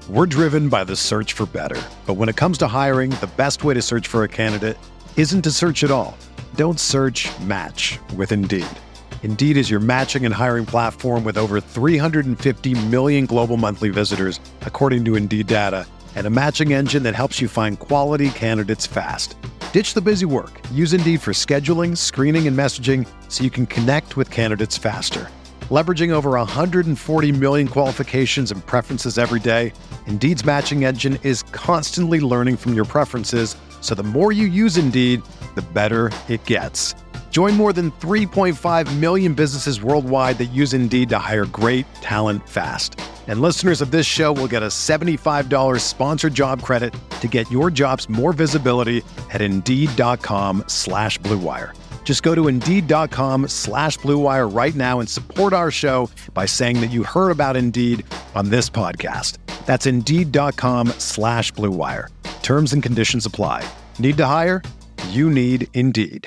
We're driven by the search for better. But when it comes to hiring, the best way to search for a candidate isn't to search at all. Don't search, match with Indeed. Indeed is your matching and hiring platform with over 350 million global monthly visitors, according to Indeed data, and a matching engine that helps you find quality candidates fast. Ditch the busy work. Use Indeed for scheduling, screening, and messaging so you can connect with candidates faster. Leveraging over 140 million qualifications and preferences every day, Indeed's matching engine is constantly learning from your preferences, so the more you use Indeed, the better it gets. Join more than 3.5 million businesses worldwide that use Indeed to hire great talent fast. And listeners of this show will get a $75 sponsored job credit to get your jobs more visibility at Indeed.com/Blue Wire. Just go to Indeed.com/Blue Wire right now and support our show by saying that you heard about Indeed on this podcast. That's Indeed.com/Blue Wire. Terms and conditions apply. Need to hire? You need Indeed.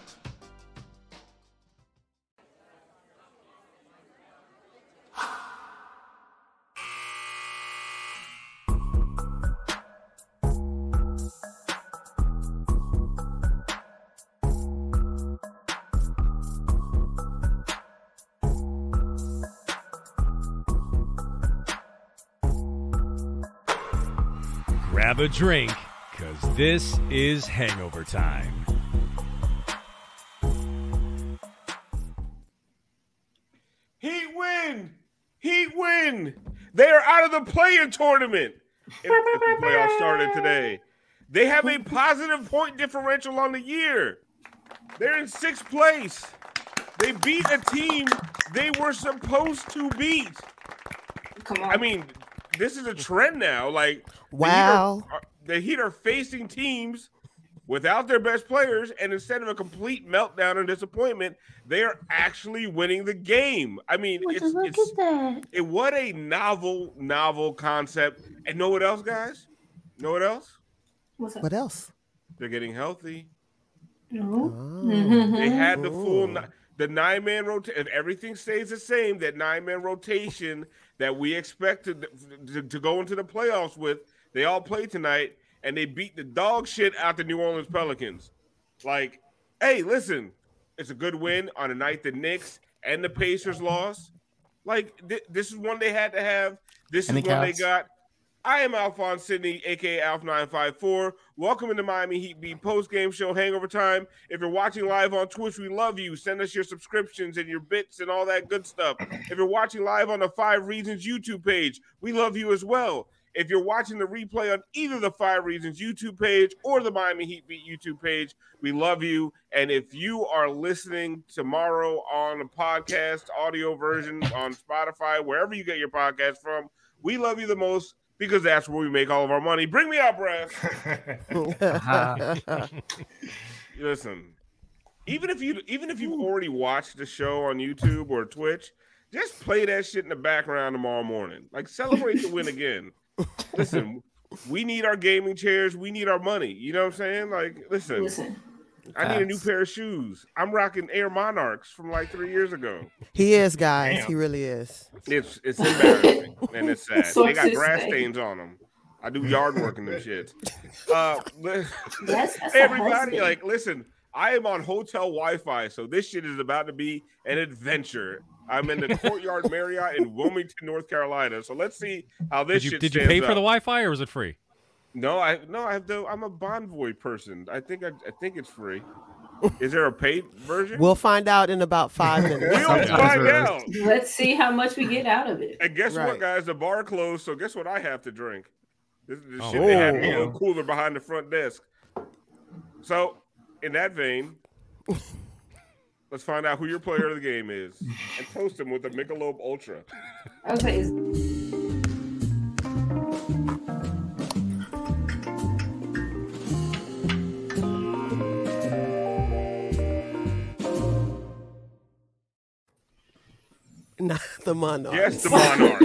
Grab a drink, because this is hangover time. Heat win! Heat win! They are out of the play-in tournament. If the playoffs started today. They have a positive point differential on the year. They're in 6th place. They beat a team they were supposed to beat. Come on. I mean, this is a trend now. Like, wow. The Heat are facing teams without their best players, and instead of a complete meltdown and disappointment, they are actually winning the game. I mean, Look at that. What a novel concept. And know what else, guys? Know what else? What's that? What else? They're getting healthy. No. They had the full the 9-man rotation. If everything stays the same, that 9-man rotation that we expected to go into the playoffs with, they all played tonight, and they beat the dog shit out the New Orleans Pelicans. Like, hey, listen, it's a good win on a night the Knicks and the Pacers lost. Like, this is one they had to have. This is one they got. I am Alphonse Sidney, a.k.a. Alf954. Welcome into Miami Heat Beat post-game show Hangover Time. If you're watching live on Twitch, we love you. Send us your subscriptions and your bits and all that good stuff. If you're watching live on the 5 Reasons YouTube page, we love you as well. If you're watching the replay on either the 5 Reasons YouTube page or the Miami Heat Beat YouTube page, we love you. And if you are listening tomorrow on a podcast, audio version on Spotify, wherever you get your podcast from, we love you the most, because that's where we make all of our money. Bring me out, Brad. Listen, even if you've already watched the show on YouTube or Twitch, just play that shit in the background tomorrow morning. Like, celebrate the win again. Listen, we need our gaming chairs. We need our money. You know what I'm saying? Like, listen. I need a new pair of shoes. I'm rocking Air Monarchs from like 3 years ago. He is, guys. Damn. He really is. It's embarrassing and it's sad. They got grass stains on them. I do yard work in them shits. Hey, everybody, like, listen, I am on hotel Wi-Fi, so this shit is about to be an adventure. I'm in the Courtyard Marriott in Wilmington, North Carolina. So let's see how this shit Did you pay for the Wi-Fi, or was it free? No, I'm a Bonvoy person. I think it's free. Is there a paid version? We'll find out in about 5 minutes. We'll find out. Let's see how much we get out of it. And guess what, guys? The bar closed, so guess what I have to drink? This shit they had me in a cooler behind the front desk. So, in that vein, let's find out who your player of the game is and toast him with a Michelob Ultra. Okay. Not the Monarch. Yes, the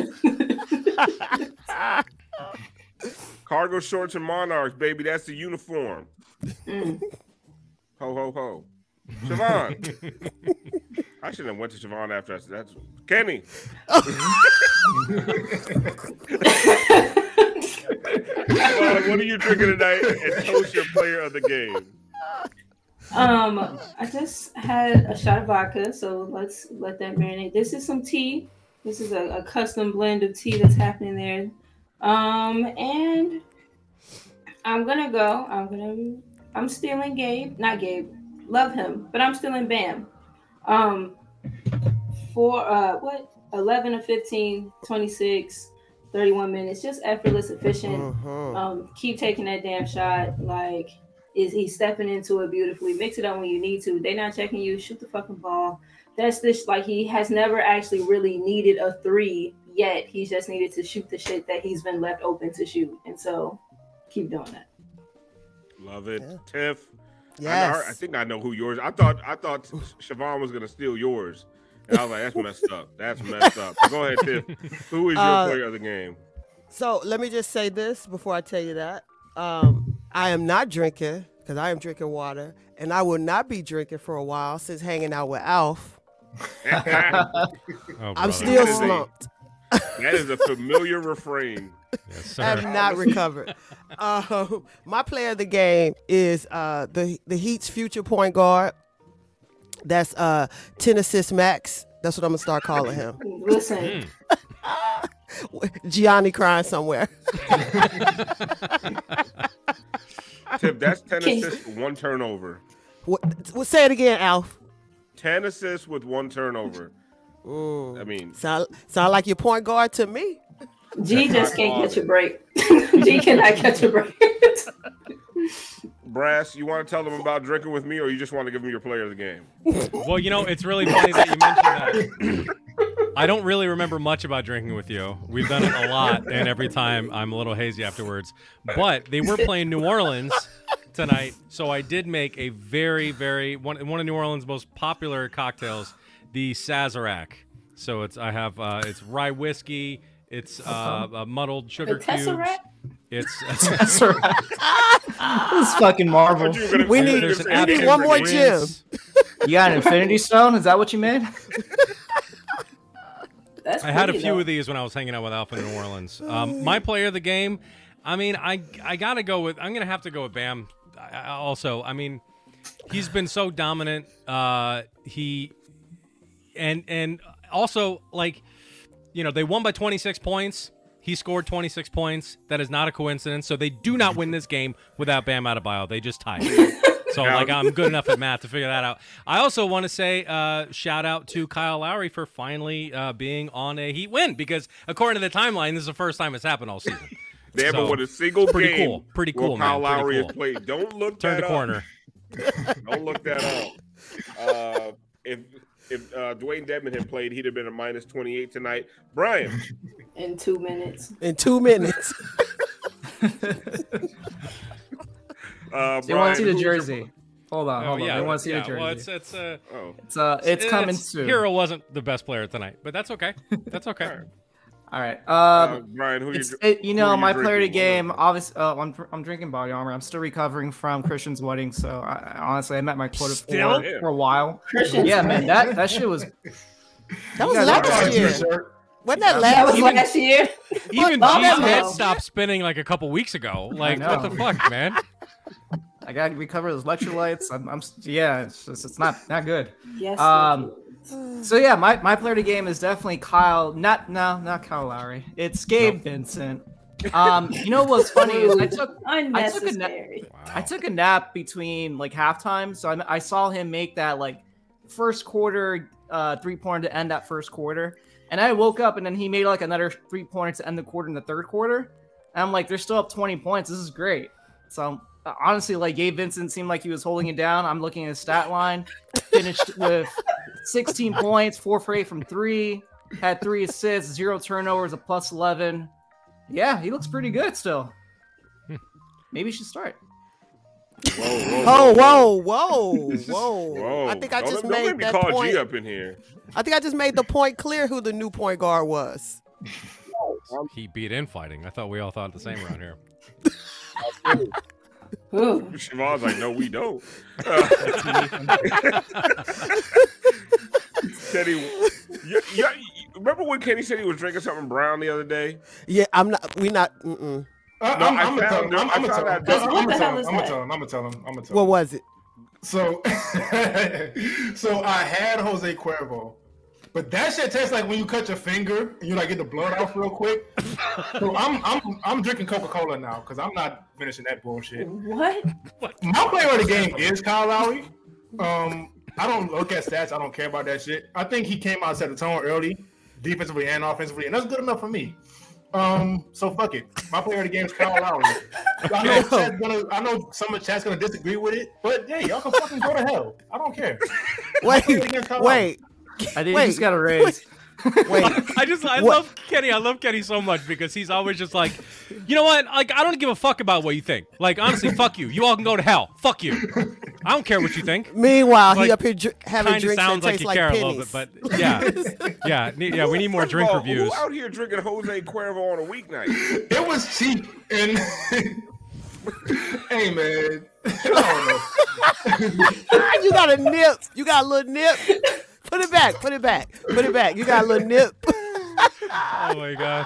Monarch. Cargo shorts and Monarchs, baby. That's the uniform. Ho, ho, ho. Siobhan. I should have went to Siobhan after that's Kenny. what are you drinking tonight? And toast your player of the game. I just had a shot of vodka, so let's let that marinate. This is some tea. This is a custom blend of tea that's happening there. And I'm gonna go. I'm stealing Gabe. Not Gabe. Love him, but I'm stealing Bam. For 11 to 15, 26, 31 minutes. Just effortless, efficient. Keep taking that damn shot. Like, is he stepping into it beautifully? Mix it up when you need to. They're not checking you. Shoot the fucking ball. That's this. Like, he has never actually really needed a three yet. He's just needed to shoot the shit that he's been left open to shoot. And so, keep doing that. Love it, Tiff. Yes. I think I know who yours. I thought Siobhan was gonna steal yours, and I was like, "That's messed up. That's messed up." Go ahead, Tiff. Who is your player of the game? So let me just say this before I tell you that. I am not drinking because I am drinking water, and I will not be drinking for a while since hanging out with Alf. I'm still slumped. That is a familiar refrain. Yes, sir. I have not recovered. My player of the game is the Heat's future point guard. That's 10 assists max. That's what I'm gonna start calling him. Listen. Gianni crying somewhere. Tip, that's 10 assists with 1 turnover. What, say it again, Alf. 10 assists with 1 turnover. I mean, sound like your point guard to me. G just can't catch a break. G cannot catch a break. Brass, you want to tell them about drinking with me, or you just want to give them your player of the game? Well, it's really funny that you mentioned that. I don't really remember much about drinking with you. We've done it a lot, and every time I'm a little hazy afterwards. But they were playing New Orleans tonight, so I did make a very, very one of New Orleans' most popular cocktails, the Sazerac. So it's rye whiskey. It's muddled sugar cubes. It's That's right. This is fucking Marvel. We need one more gym. You got an Infinity Stone? Is that what you made? I had a few of these when I was hanging out with Alpha in New Orleans. My player of the game, I mean, I gotta go with. I'm gonna have to go with Bam. Also, I mean, he's been so dominant. He and also like, they won by 26 points. He scored 26 points. That is not a coincidence. So they do not win this game without Bam Adebayo. They just tied. So I'm good enough at math to figure that out. I also want to say shout out to Kyle Lowry for finally being on a Heat win, because according to the timeline, this is the first time it's happened all season. They haven't won a single game. Pretty cool, man. Kyle Lowry has played. Don't look Turn that the up. corner. Don't look that up. If Dwayne Dedmon had played, he'd have been a minus 28 tonight. Brian. In 2 minutes. In 2 minutes. You want to see the jersey? Hold on. Yeah, I want to see the jersey. Well, it's coming soon. Hero wasn't the best player tonight, but that's okay. That's okay. All right. Brian, my player of the game, obviously, I'm drinking Body Armor. I'm still recovering from Christian's wedding, so honestly, I met my quota for a while. Yeah, man, that shit was. That was last year. Wasn't that last year? Even G's head stopped spinning like a couple weeks ago. Like, what the fuck, man? I gotta recover those electrolytes. It's not good. Yes. So yeah, my player of the game is definitely Kyle. Not Kyle Lowry. It's Gabe Vincent. What's funny is I took a nap between like halftime, so I saw him make that like first quarter 3-pointer to end that first quarter, and I woke up and then he made like another 3-pointer to end the quarter in the third quarter, and I'm like, they're still up 20 points. This is great. So honestly, like Gabe Vincent seemed like he was holding it down. I'm looking at his stat line, finished with 16 points, 4 for 8 from 3, had 3 assists, 0 turnovers, a plus 11. Yeah, he looks pretty good still. Maybe he should start. Whoa. I think I just made that point. G up in here. I think I just made the point clear who the new point guard was. He beat infighting. I thought we all thought the same around here. Siobhan's like, no, we don't. Kenny, remember when Kenny said he was drinking something brown the other day? Yeah, I'm not. We not. Mm-mm. I'm gonna tell him. I'm gonna tell him. What was it? So, so I had Jose Cuervo, but that shit tastes like when you cut your finger and you like get the blood off real quick. So I'm drinking Coca-Cola now because I'm not finishing that bullshit. What? My player of the game is Kyle Lowry. I don't look at stats. I don't care about that shit. I think he came out, set the tone early, defensively and offensively, and that's good enough for me. So fuck it. My player of the game is Kyle Lowry. I know some of the chat's gonna disagree with it, but hey, y'all can fucking go to hell. I don't care. Wait. I just got a raise. Wait. I love Kenny. I love Kenny so much because he's always just like, you know what? Like, I don't give a fuck about what you think. Like, honestly, fuck you. You all can go to hell. Fuck you. I don't care what you think. Meanwhile, like, he up here having drinks sounds that like taste you like care pennies. a little bit, but yeah. We need more drink reviews. Who out here drinking Jose Cuervo on a weeknight? It was cheap, and hey man, I don't know. You got a nip. You got a little nip. Put it back. You got a little nip. Oh my god.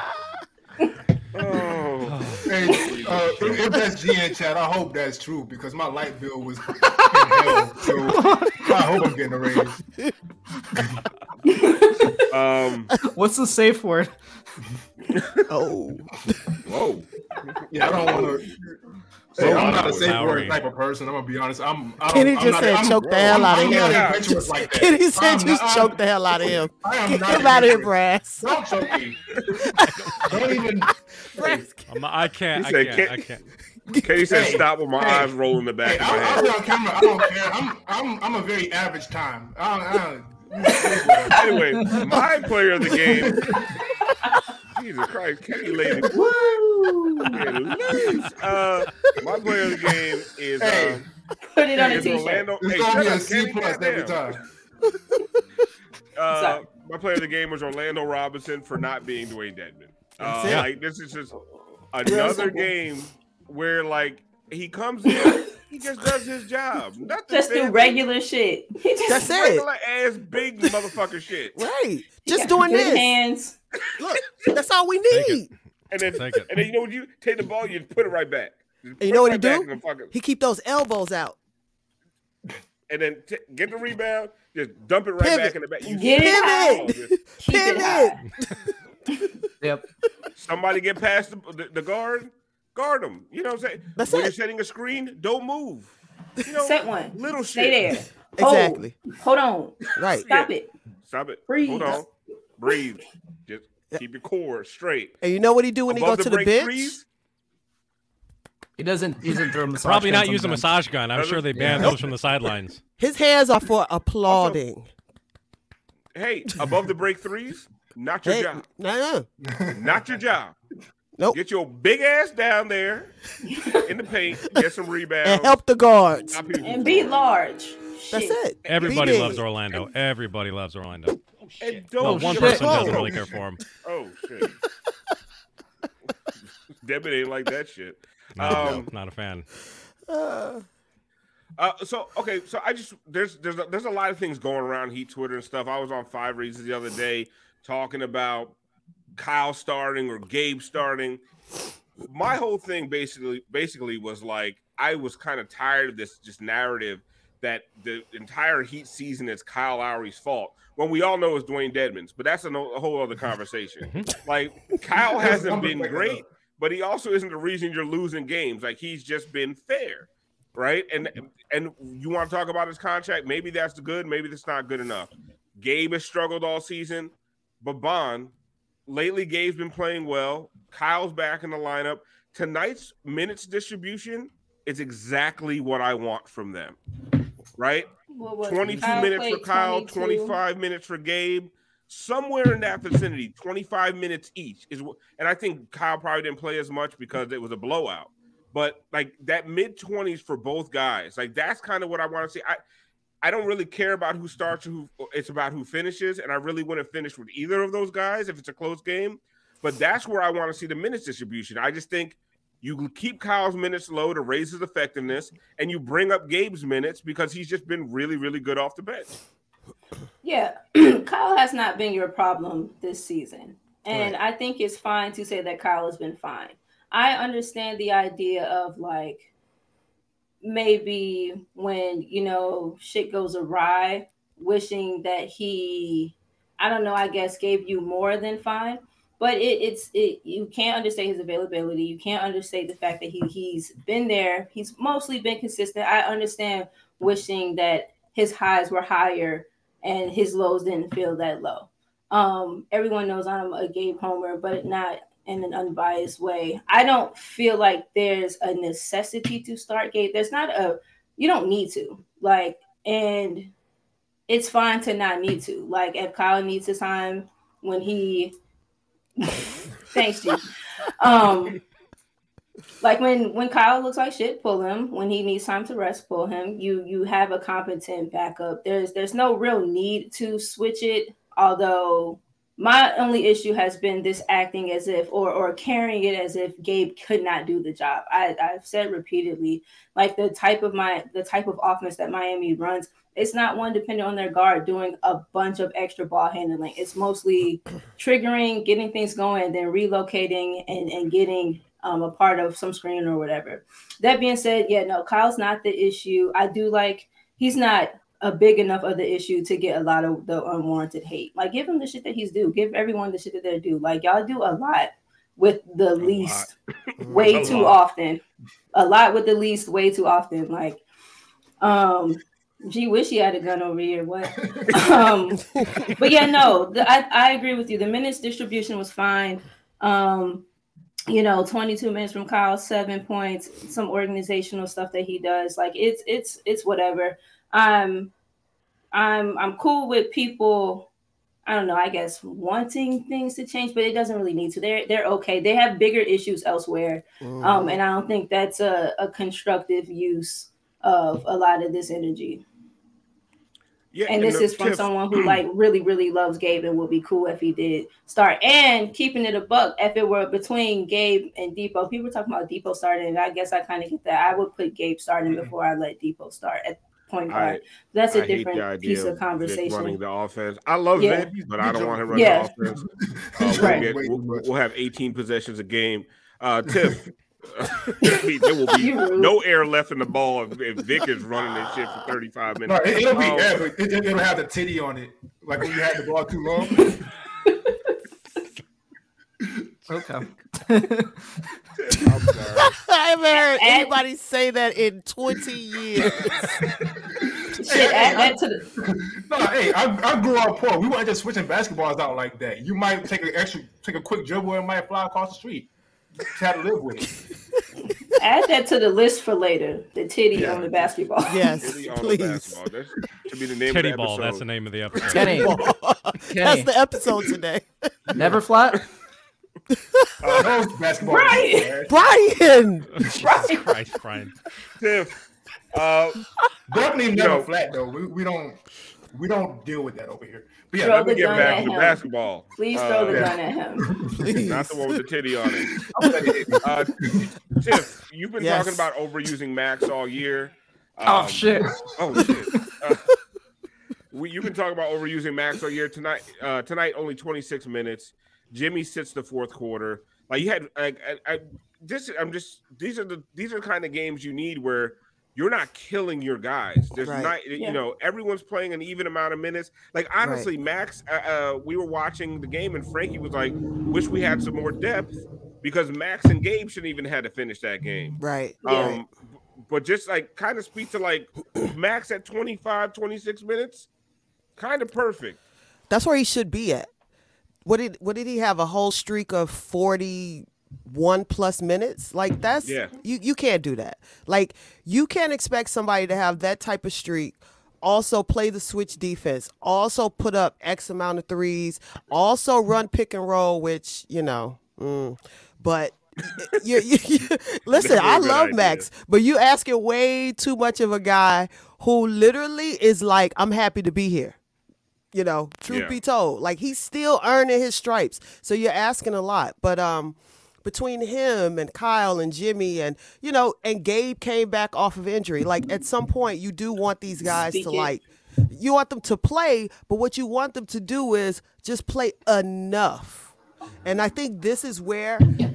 Hey, if that's GN chat, I hope that's true because my light bill was in hell. So I hope I'm getting a raise. What's the safe word? Oh. Whoa. Yeah, I don't want to. Hey, I'm not a safe word type of person. I'm gonna be honest. Kenny just said choke the hell out of him. Like Kenny said just choke the hell out of him. Get him out of here, Brass. Don't choke me. Don't even. I can't. Kenny said stop with my eyes rolling the back of my head. I'll be on camera. I don't care. I'm a very average time. Anyway, my player of the game. Jesus Christ, Kenny lady. Woo! My player of the game is put it on a t-shirt. Orlando. It's gonna be a C plus every time. My player of the game was Orlando Robinson for not being Dwayne Dedmon. Like this is just another game where like he comes in, he just does his job. Just do regular shit. That's it. Regular ass big motherfucker shit. Right. Just doing this. Hands. Look, that's all we need. And then you know what you take the ball, you put it right back. And you know what he do? He keep those elbows out. And then get the rebound, just dump it right back in the back. Pivot. Yep. Somebody get past the guard them. You know what I'm saying? That's when it. you're setting a screen, don't move. You know, set one. Little Stay shit. there. Exactly. Hold on. Right. Stop it. Breathe. Hold on. Breathe. Just keep your core straight. And you know what he do when he go to the bench? Threes, He doesn't throw massage Probably gun not use a sometimes. massage gun. I'm sure they banned those from the sidelines. His hands are for applauding. hey, above the break threes, not your job. No. Not your job. Nope. Get your big ass down there in the paint, get some rebounds. And help the guards. And be large. That's it. Everybody Be loves big. Orlando. Everybody loves Orlando. And Well, don't one shit. person doesn't really care for him. Oh shit. Debbie ain't like that shit. No, not a fan. So I just there's a lot of things going around Heat Twitter and stuff. I was on 5 Reasons the other day talking about Kyle starting or Gabe starting. My whole thing basically was like I was kind of tired of this just narrative that the entire Heat season is Kyle Lowry's fault when we all know it's Dwayne Dedmon's, but that's a whole other conversation. Like Kyle hasn't been great, but he also isn't the reason you're losing games. Like he's just been fair, right? And you want to talk about his contract? Maybe that's good. Maybe that's not good enough. Gabe has struggled all season, but lately Gabe's been playing well. Kyle's back in the lineup. Tonight's minutes distribution is exactly what I want from them, right? 22 minutes for Kyle, 25 minutes for Gabe. Somewhere in that vicinity, 25 minutes each is, and I think Kyle probably didn't play as much because it was a blowout. But like that mid-20s for both guys, like that's kind of what I want to see. I don't really care about who starts, it's about who finishes, and I really wouldn't finish with either of those guys if it's a close game. But that's where I want to see the minutes distribution. I just think you keep Kyle's minutes low to raise his effectiveness, and you bring up Gabe's minutes because he's just been really, really good off the bench. Yeah, Kyle has not been your problem this season. And I think it's fine to say that Kyle has been fine. I understand the idea of like maybe when shit goes awry, wishing that he, I don't know, I guess gave you more than fine. But you can't understate his availability. You can't understate the fact that he's been there. He's mostly been consistent. I understand wishing that his highs were higher and his lows didn't feel that low. Everyone knows I'm a Gabe homer, but not in an unbiased way. I don't feel like there's a necessity to start Gabe. You don't need to. Like, and it's fine to not need to. Like, if Kyle needs his time when he thanks, G. Like when Kyle looks like shit, pull him. When he needs time to rest, pull him. You have a competent backup. There's no real need to switch it. Although my only issue has been this acting as if or carrying it as if Gabe could not do the job. I've said repeatedly, like the type of offense that Miami runs, it's not one dependent on their guard doing a bunch of extra ball handling. It's mostly triggering, getting things going, then relocating and getting a part of some screen or whatever. That being said, yeah, no, Kyle's not the issue. I do like he's not a big enough of the issue to get a lot of the unwarranted hate. Like, give him the shit that he's due. Give everyone the shit that they're due. Like, y'all do a lot with the least way too often. A lot with the least way too often. Like, gee, wish he had a gun over here. What? But yeah, no, I agree with you. The minutes distribution was fine. 22 minutes from Kyle, 7 points, some organizational stuff that he does. Like, it's whatever. I'm cool with people, I don't know, I guess wanting things to change, but it doesn't really need to. They're okay. They have bigger issues elsewhere. And I don't think that's a constructive use of a lot of this energy. Yeah, and this is from someone who like really, really loves Gabe and would be cool if he did start. And keeping it a buck, if it were between Gabe and Depot, people were talking about Depot starting, and I guess I kind of get that. I would put Gabe starting before I let Depot start at point guard. That's a different piece of conversation. Running the offense, I love Vic, but I don't want him running the offense. We'll have 18 possessions a game. Tiff. There will be no air left in the ball if Vic is running this shit for 35 minutes. No, it'll be air, but it'll have the titty on it, like when you had the ball too long. Okay. I'm sorry. I haven't heard anybody say that in 20 years. I grew up poor. We weren't just switching basketballs out like that. You might take a quick dribble and might fly across the street. To have to live with it. Add that to the list for later. The titty on the basketball. Yes, please. That should be the name Titty of the ball. episode. That's the name of the episode. Kenny. That's the episode today. Never flat. Basketball. Brian. Christ, Brian. Tiff. Definitely never flat though. We don't deal with that over here. But yeah, let me get back to basketball. Please throw the gun at him. Please. Not the one with the titty on it. Tiff, you've been talking about overusing Max all year. Oh shit. You've been talking about overusing Max all year. Tonight only 26 minutes. Jimmy sits the fourth quarter. Like you had, these are the kind of games you need where you're not killing your guys. There's not, everyone's playing an even amount of minutes. Like honestly, Max, we were watching the game and Frankie was like, "Wish we had some more depth," because Max and Gabe shouldn't even had to finish that game. Right. But just like kind of speak to like Max at 25, 26 minutes, kind of perfect. That's where he should be at. What did he have, a whole streak of 41 plus minutes? Like that's you can't do that. Like you can't expect somebody to have that type of streak, also play the switch defense, also put up X amount of threes, also run pick and roll, which but you listen, I love Max, but you asking way too much of a guy who literally is like, I'm happy to be here. Truth be told, like he's still earning his stripes. So you're asking a lot. But between him and Kyle and Jimmy and Gabe came back off of injury. Like at some point you do want these guys you want them to play, but what you want them to do is just play enough. And I think this is where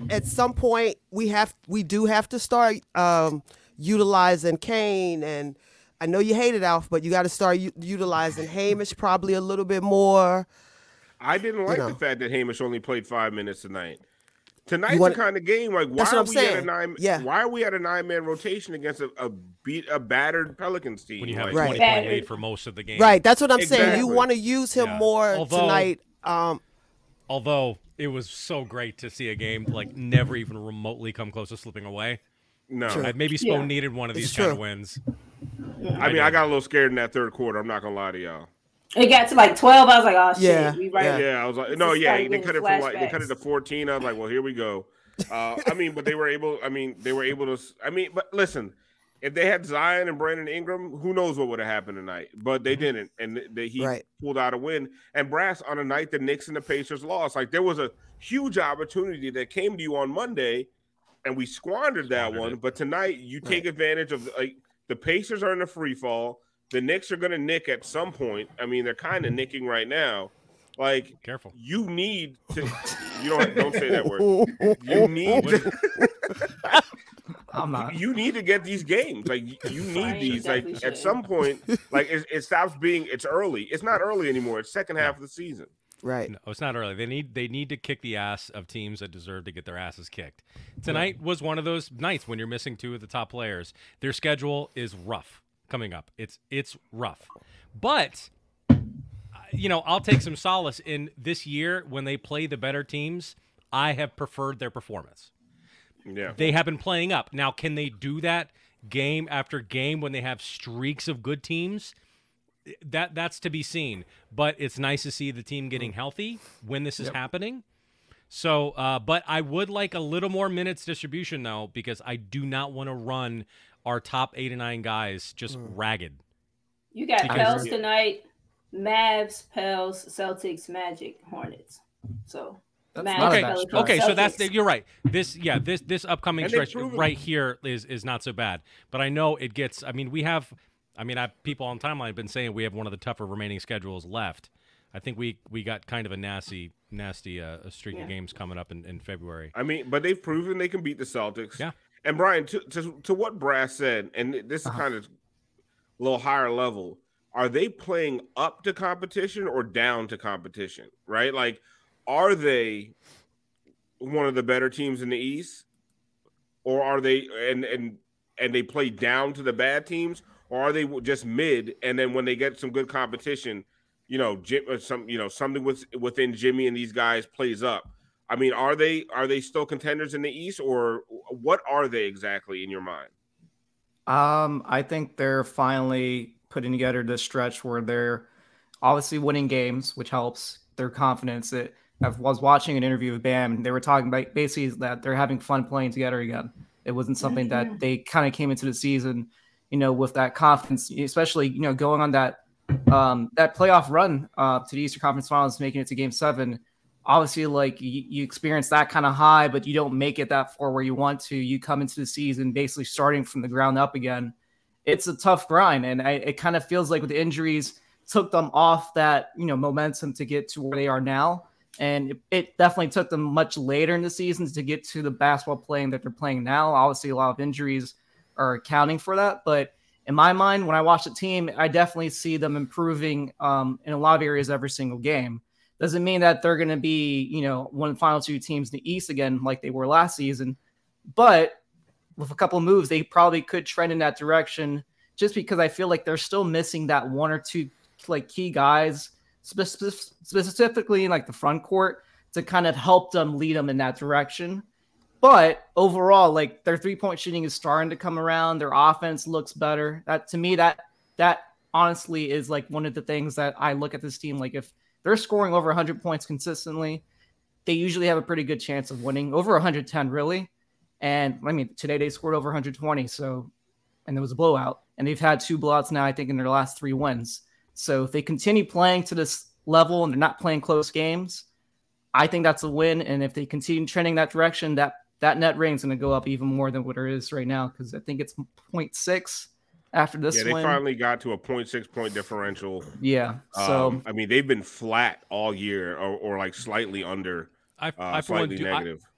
at some point we do have to start utilizing Kane, and I know you hate it, Alf, but you got to start utilizing Hamish probably a little bit more. I didn't like the fact that Hamish only played 5 minutes tonight. Tonight's the kind of game like why are we at a 9-man rotation against a battered Pelicans team? When you have a 20-point lead for most of the game. Right, that's what I'm saying. You want to use him more tonight. Although it was so great to see a game like never even remotely come close to slipping away. No. Maybe Spo needed one of these kind of wins. I mean, I got a little scared in that third quarter. I'm not going to lie to y'all. It got to like 12. I was like, oh, shit. We right. Yeah, I was like, they cut it they cut it to 14. I was like, well, here we go. But they were able to, but listen, if they had Zion and Brandon Ingram, who knows what would have happened tonight, but they didn't. And he pulled out a win. And Brass, on a night the Knicks and the Pacers lost, like there was a huge opportunity that came to you on Monday and we squandered that one. But tonight you take advantage of the Pacers are in a free fall. The Knicks are going to nick at some point. I mean, they're kind of nicking right now. Like, careful. You need to. Don't say that word. You need. I'm not. You need to get these games. Like, you need these. Like, at some point, like it stops being. It's early. It's not early anymore. It's second half of the season. Right. No, it's not early. They need to kick the ass of teams that deserve to get their asses kicked. Tonight was one of those nights when you're missing 2 of the top players. Their schedule is rough coming up. It's rough. But I'll take some solace in this year when they play the better teams. I have preferred their performance. Yeah. They have been playing up. Now, can they do that game after game when they have streaks of good teams? That's to be seen. But it's nice to see the team getting healthy when this is happening. So, but I would like a little more minutes distribution, though, because I do not want to run our top 8 and 9 guys just ragged. You got Pels tonight, Mavs, Pels, Celtics, Magic, Hornets. So Mavs, okay, Celtics. so that's you're right. This upcoming stretch right here is not so bad. But I know it gets. I mean, people on timeline have been saying we have one of the tougher remaining schedules left. I think we got kind of a nasty streak of games coming up in February. I mean, but they've proven they can beat the Celtics. Yeah. And Brian, to what Brass said, and this is kind of a little higher level, are they playing up to competition or down to competition, right? Like, are they one of the better teams in the East, or are they and they play down to the bad teams, or are they just mid? And then when they get some good competition, something within Jimmy and these guys plays up. I mean, are they still contenders in the East, or what are they exactly in your mind? I think they're finally putting together this stretch where they're obviously winning games, which helps their confidence. I was watching an interview with Bam. They were talking about basically that they're having fun playing together again. It wasn't something that they kind of came into the season, with that confidence, especially, going on that playoff run to the Eastern Conference Finals, making it to Game 7. Obviously, like you experience that kind of high, but you don't make it that far where you want to. You come into the season basically starting from the ground up again. It's a tough grind, and it kind of feels like with the injuries took them off that momentum to get to where they are now. And it definitely took them much later in the seasons to get to the basketball playing that they're playing now. Obviously, a lot of injuries are accounting for that, but in my mind, when I watch the team, I definitely see them improving in a lot of areas every single game. Doesn't mean that they're going to be, one of the final 2 teams in the East again, like they were last season. But with a couple of moves, they probably could trend in that direction just because I feel like they're still missing that 1 or 2 like key guys, specifically in like the front court, to kind of help them lead them in that direction. But overall, like their 3-point shooting is starting to come around. Their offense looks better. That to me, that honestly is like one of the things that I look at this team. Like if they're scoring over 100 points consistently, they usually have a pretty good chance of winning, over 110 really. And I mean, today they scored over 120. And there was a blowout, and they've had 2 blowouts now, I think, in their last 3 wins. So if they continue playing to this level and they're not playing close games, I think that's a win. And if they continue trending that direction, that net rating is going to go up even more than what it is right now, because I think it's 0.6 after this win. Yeah, they finally got to a 0.6 point differential. Yeah. So I mean, they've been flat all year, or like slightly under, slightly negative.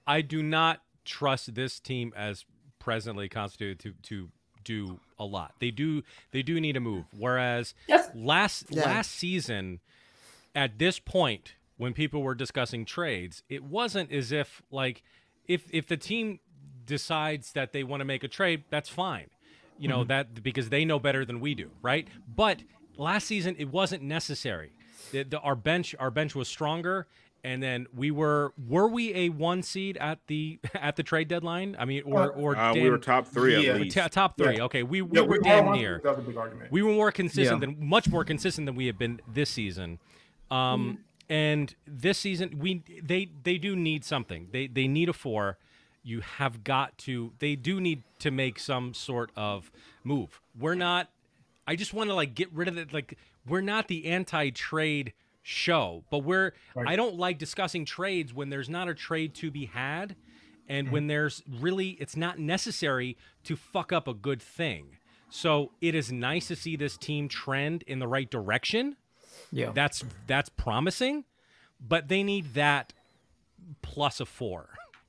I do not trust this team as presently constituted to do a lot. They do need a move. Whereas last season, at this point, when people were discussing trades, it wasn't as if like if the team decides that they want to make a trade, that's fine. You know, that because they know better than we do, right? But last season it wasn't necessary. Our bench was stronger, and then we were we a 1 seed at the trade deadline? I mean, we were top 3 at least. Top 3. Yeah. Okay, we were damn near. That was a big argument. We were more consistent much more consistent than we have been this season. And this season they do need something. They need a 4. You have got to. They do need to make some sort of move. I just want to like get rid of it. Like we're not the anti-trade show, but I don't like discussing trades when there's not a trade to be had, and when there's really it's not necessary to fuck up a good thing. So it is nice to see this team trend in the right direction. Yeah, that's promising, but they need that plus a 4.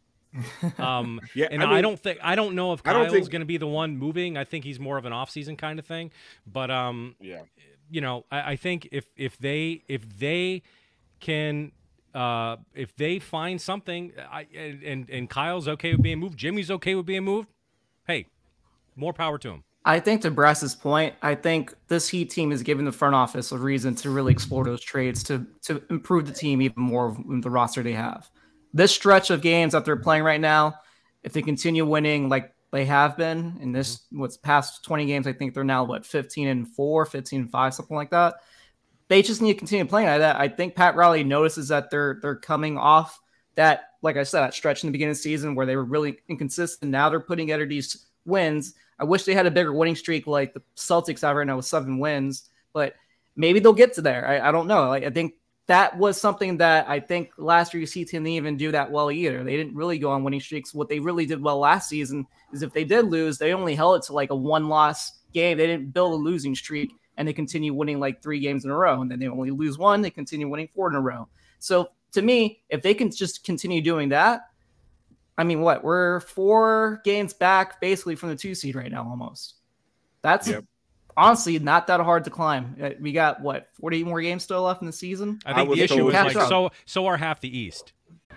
I don't know if Kyle's going to be the one moving. I think he's more of an off-season kind of thing. But you know, I think if they can if they find something, and Kyle's okay with being moved, Jimmy's okay with being moved, hey, more power to him. I think to Brass's point, I think this Heat team is giving the front office a reason to really explore those trades to improve the team even more with the roster they have. This stretch of games that they're playing right now, if they continue winning like they have been in this what's past 20 games, I think they're now 15-4, 15-5, something like that. They just need to continue playing like that. I think Pat Riley notices that they're coming off that, like I said, that stretch in the beginning of the season where they were really inconsistent. Now they're putting together these wins. I wish they had a bigger winning streak like the Celtics have right now with 7 wins, but maybe they'll get to there. I don't know. I think that was something that I think last year's Heat team didn't even do that well either. They didn't really go on winning streaks. What they really did well last season is if they did lose, they only held it to like a 1-loss game. They didn't build a losing streak, and they continue winning like 3 games in a row. And then they only lose 1, they continue winning 4 in a row. So to me, if they can just continue doing that, I mean, we're 4 games back basically from the 2 seed right now almost. That's honestly not that hard to climb. We got 40 more games still left in the season. I think the issue is like so are half the East.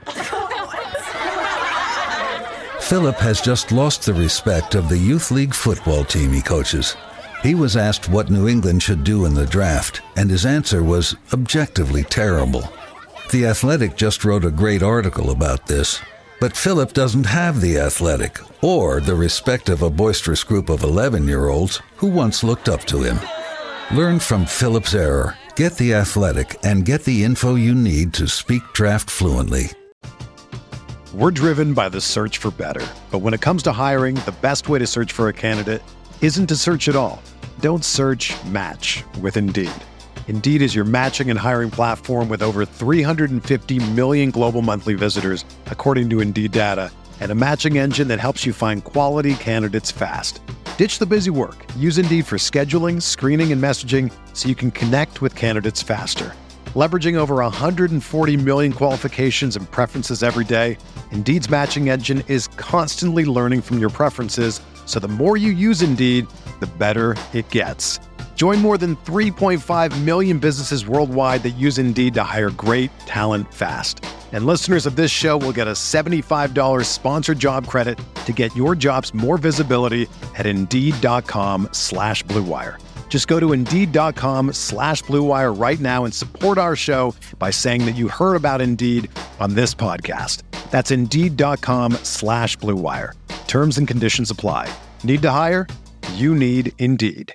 Philip has just lost the respect of the youth league football team he coaches. He was asked what New England should do in the draft, and his answer was objectively terrible. The Athletic just wrote a great article about this. But Philip doesn't have the Athletic or the respect of a boisterous group of 11-year-olds who once looked up to him. Learn from Philip's error. Get the Athletic and get the info you need to speak draft fluently. We're driven by the search for better. But when it comes to hiring, the best way to search for a candidate isn't to search at all. Don't search, match with Indeed. Indeed is your matching and hiring platform with over 350 million global monthly visitors, according to Indeed data, and a matching engine that helps you find quality candidates fast. Ditch the busy work. Use Indeed for scheduling, screening, and messaging so you can connect with candidates faster. Leveraging over 140 million qualifications and preferences every day, Indeed's matching engine is constantly learning from your preferences, so the more you use Indeed, the better it gets. Join more than 3.5 million businesses worldwide that use Indeed to hire great talent fast. And listeners of this show will get a $75 sponsored job credit to get your jobs more visibility at Indeed.com/Blue Wire. Just go to Indeed.com/Blue Wire right now and support our show by saying that you heard about Indeed on this podcast. That's Indeed.com/Blue Wire. Terms and conditions apply. Need to hire? You need Indeed.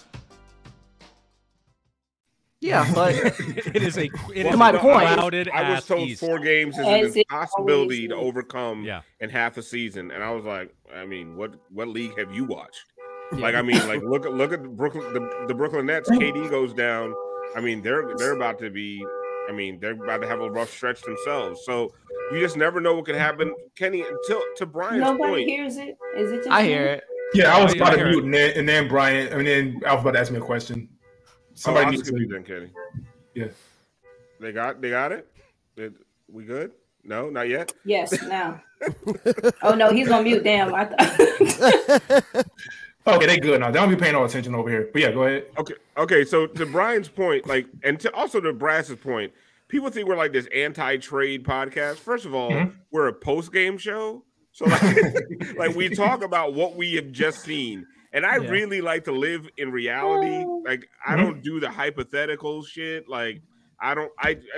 Yeah, but it is my point. I was told 4 games is an impossibility to overcome in half a season, and I was like, I mean, what league have you watched? Like, I mean, like look at Brooklyn, the Brooklyn Nets. KD goes down. I mean, they're about to be. I mean, they're about to have a rough stretch themselves. So you just never know what could happen, Kenny. Until to Brian's Nobody point, hears it. Is it? Just I hear it. Yeah, I was about to mute, and then Brian, and then I was about to ask me a question. Somebody needs to then, Kenny. Yeah, they got it. We good? No, not yet. Yes, now. Oh no, he's on mute. Damn, I thought. Okay, they good now. They don't be paying no attention over here. But yeah, go ahead. Okay. So to Brian's point, and also to Brass's point, people think we're like this anti-trade podcast. First of all, we're a post-game show, so like we talk about what we have just seen. And I really like to live in reality. Like I don't do the hypothetical shit. Like I don't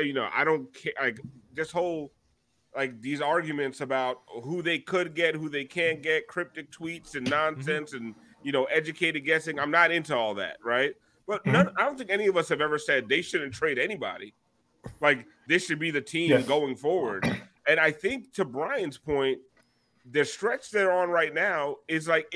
care. Like this whole like these arguments about who they could get, who they can't get, cryptic tweets and nonsense and educated guessing. I'm not into all that, right? But I don't think any of us have ever said they shouldn't trade anybody. Like this should be the team going forward. And I think to Brian's point, the stretch they're on right now is like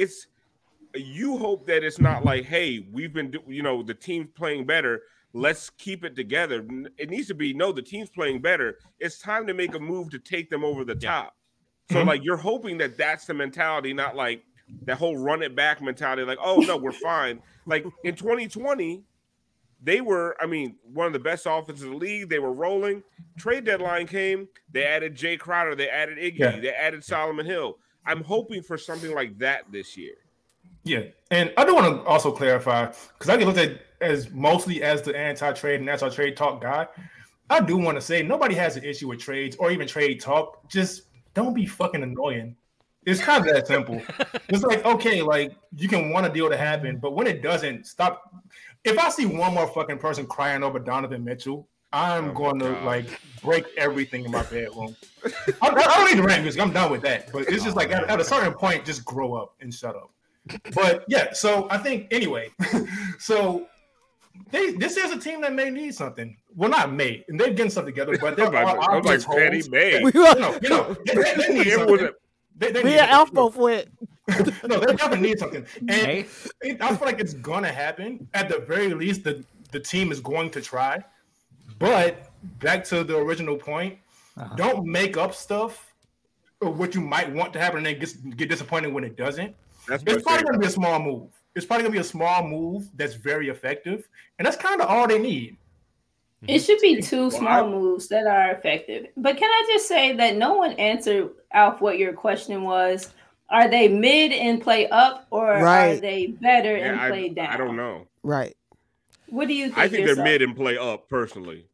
you hope that it's not like, hey, we've been the team's playing better. Let's keep it together. It needs to be, no, the team's playing better. It's time to make a move to take them over the top. So like you're hoping that that's the mentality, not like that whole run it back mentality. Like, oh no, we're fine. Like in 2020, they were, one of the best offenses in the league. They were rolling. Trade deadline came. They added Jay Crowder. They added Iggy. They added Solomon Hill. I'm hoping for something like that this year. Yeah, and I do want to also clarify, because I get looked at as mostly as the anti-trade and anti-trade talk guy. I do want to say nobody has an issue with trades or even trade talk. Just don't be fucking annoying. It's kind of that simple. It's like, okay, like you can want a deal to happen, but when it doesn't, stop. If I see one more fucking person crying over Donovan Mitchell, I'm going to like break everything in my bedroom. I don't need to rant music. I'm done with that. But it's just like at a certain point, just grow up and shut up. But yeah, so I think anyway, so this is a team that may need something. Well, not may, and they're getting stuff together, but they're like Patty May. They need something. They alpha for it. No, they definitely need something. And I feel like it's gonna happen. At the very least, the team is going to try. But back to the original point, don't make up stuff or what you might want to happen and then get disappointed when it doesn't. It's probably gonna be a small move. It's probably gonna be a small move that's very effective, and that's kind of all they need. It should be two small moves that are effective. But can I just say that no one answered, Alf, what your question was? Are they mid and play up, or are they better and play down? I don't know. Right. What do you think? I think they're mid and play up, personally.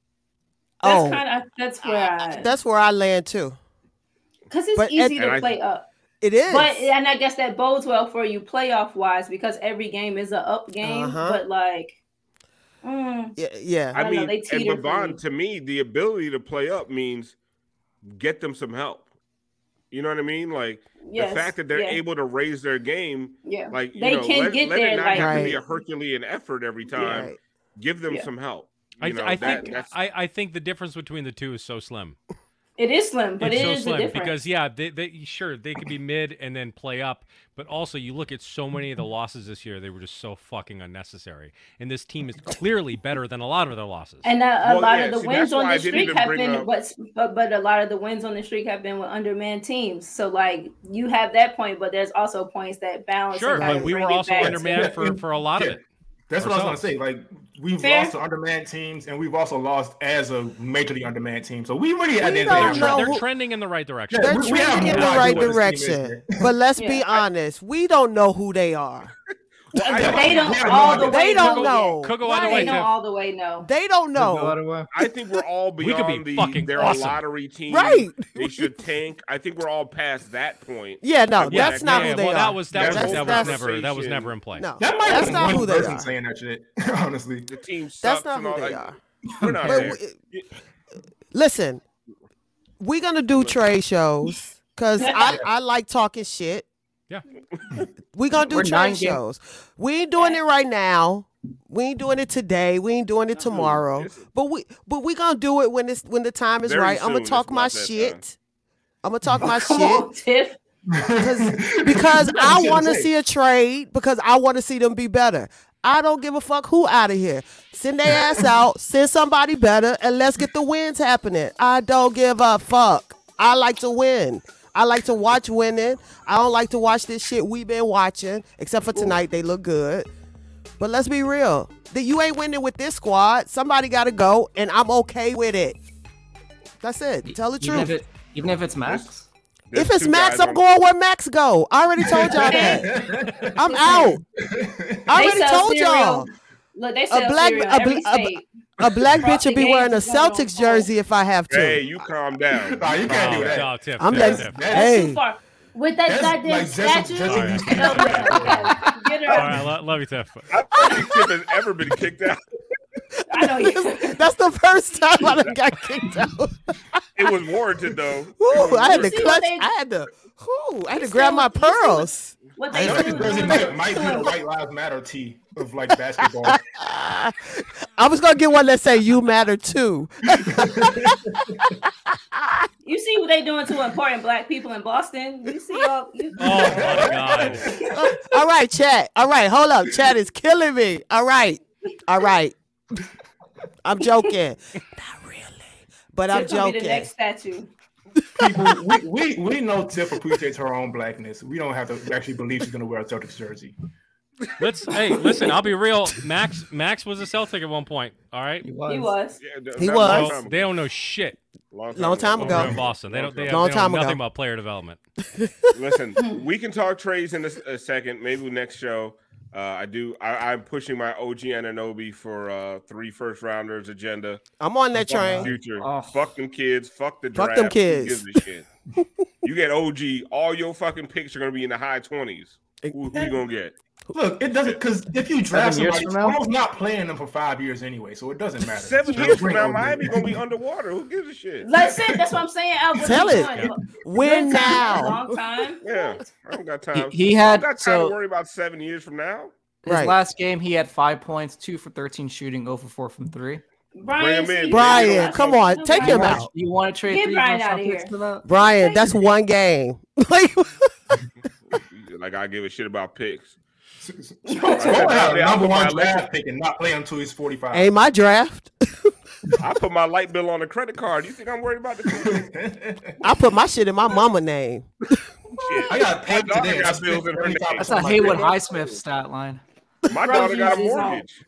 That's where I land too. Because it's easy to play up. It is. And I guess that bodes well for you playoff wise, because every game is an up game. But like, yeah. I mean, and Bond, to me, the ability to play up means get them some help. You know what I mean? Like the fact that they're able to raise their game, like they can get let there. It not have to be a Herculean effort every time. Yeah. Give them some help. I think the difference between the two is so slim. It is slim, but it is slim a difference. Because they could be mid and then play up, but also you look at so many of the losses this year; they were just so fucking unnecessary. And this team is clearly better than a lot of their losses. And a lot of the wins on the streak have been but a lot of the wins on the streak have been with undermanned teams. So like you have that point, but there's also points that balance. Sure, but we were also undermanned for a lot of it. That's what I was going to say. Like, we've lost to undermanned teams, and we've also lost as a majorly undermanned team. So we really they're trending in the right direction. They're trending in the right direction. But let's be honest. We don't know who they are. They don't all the way know. Could go either way. They don't all the way know. They don't know. I think we're all beyond they're a lottery team. Right. They should tank. I think we're all past that point. Yeah, no, that's not who they are. That was never in play. No, that's not who they are. Saying that shit, honestly. The team sucks. That's not who they are. We're not there. Listen, we're gonna do trade shows because I like talking shit. Yeah. We're going to do trade shows. We ain't doing it right now. We ain't doing it today. We ain't doing it tomorrow. But we going to do it when the time is right. I'm going to talk my shit. I'm going to talk my shit. Because I want to see a trade, because I want to see them be better. I don't give a fuck who out of here. Send their ass out, send somebody better, and let's get the wins happening. I don't give a fuck. I like to win. I like to watch winning. I don't like to watch this shit we've been watching, except for tonight. They look good. But let's be real. You ain't winning with this squad. Somebody got to go, and I'm okay with it. That's it. Tell the truth. Even if it's Max? If it's Max, I'm going where Max go. I already told y'all that. I'm out. I already told y'all. Look, they sell cereal every state. A black bitch would be wearing a Celtics jersey if I have to. Hey, you calm down. Nah, you can't do that. I'm letting. Hey. With that goddamn statue. Get her out. All right, love you, Tiff. I don't think Tiff has ever been kicked out. I know you. That's the first time I done got kicked out. It was warranted though. Ooh, I had to clutch. I had to grab my pearls. What they do? Might be the White Lives Matter tee of like basketball. I was gonna get one that say "You matter too." You see what they doing to important black people in Boston? You see all? Oh my God! All right, chat. All right, hold up. Chat is killing me. All right. I'm joking. Not really, but I'm joking. Be the next statue. People, we know Tiff appreciates her own blackness. We don't have to actually believe she's gonna wear a Celtics jersey. Hey, listen, I'll be real. Max was a Celtic at one point. All right, he was. He was. They don't know shit. Long time ago. In Boston, they don't know nothing about player development. Listen, we can talk trades in a second. Maybe next show. I'm pushing my OG Anunoby for 3 first-rounders agenda. I'm on that train. Future. Fuck them kids. Fuck the draft. Fuck them kids. Who gives a shit? You get OG. All your fucking picks are gonna be in the high 20s. Who you gonna get? Look, it doesn't, because if you draft somebody, Toronto's not playing them for 5 years anyway, so it doesn't matter. 7 years from now, Miami gonna be underwater. Who gives a shit? That's it. That's what I'm saying. Albert, tell it. Win now. Long time. Yeah, I don't got time. He had I got time to worry about 7 years from now. His last game, he had 5 points, 2 for 13 shooting, 0 for 4 from 3. Brian, come on, take him out. You want to trade Get 3 Brian out of here. Brian, that's one game. Like I give a shit about picks. Number 1 draft pick and not play until he's 45. Ain't my draft. I put my light bill on a credit card. You think I'm worried about the credit? I put my shit in my mama name. Shit. I got paid today. That's a Haywood Highsmith stat line. My daughter got a mortgage.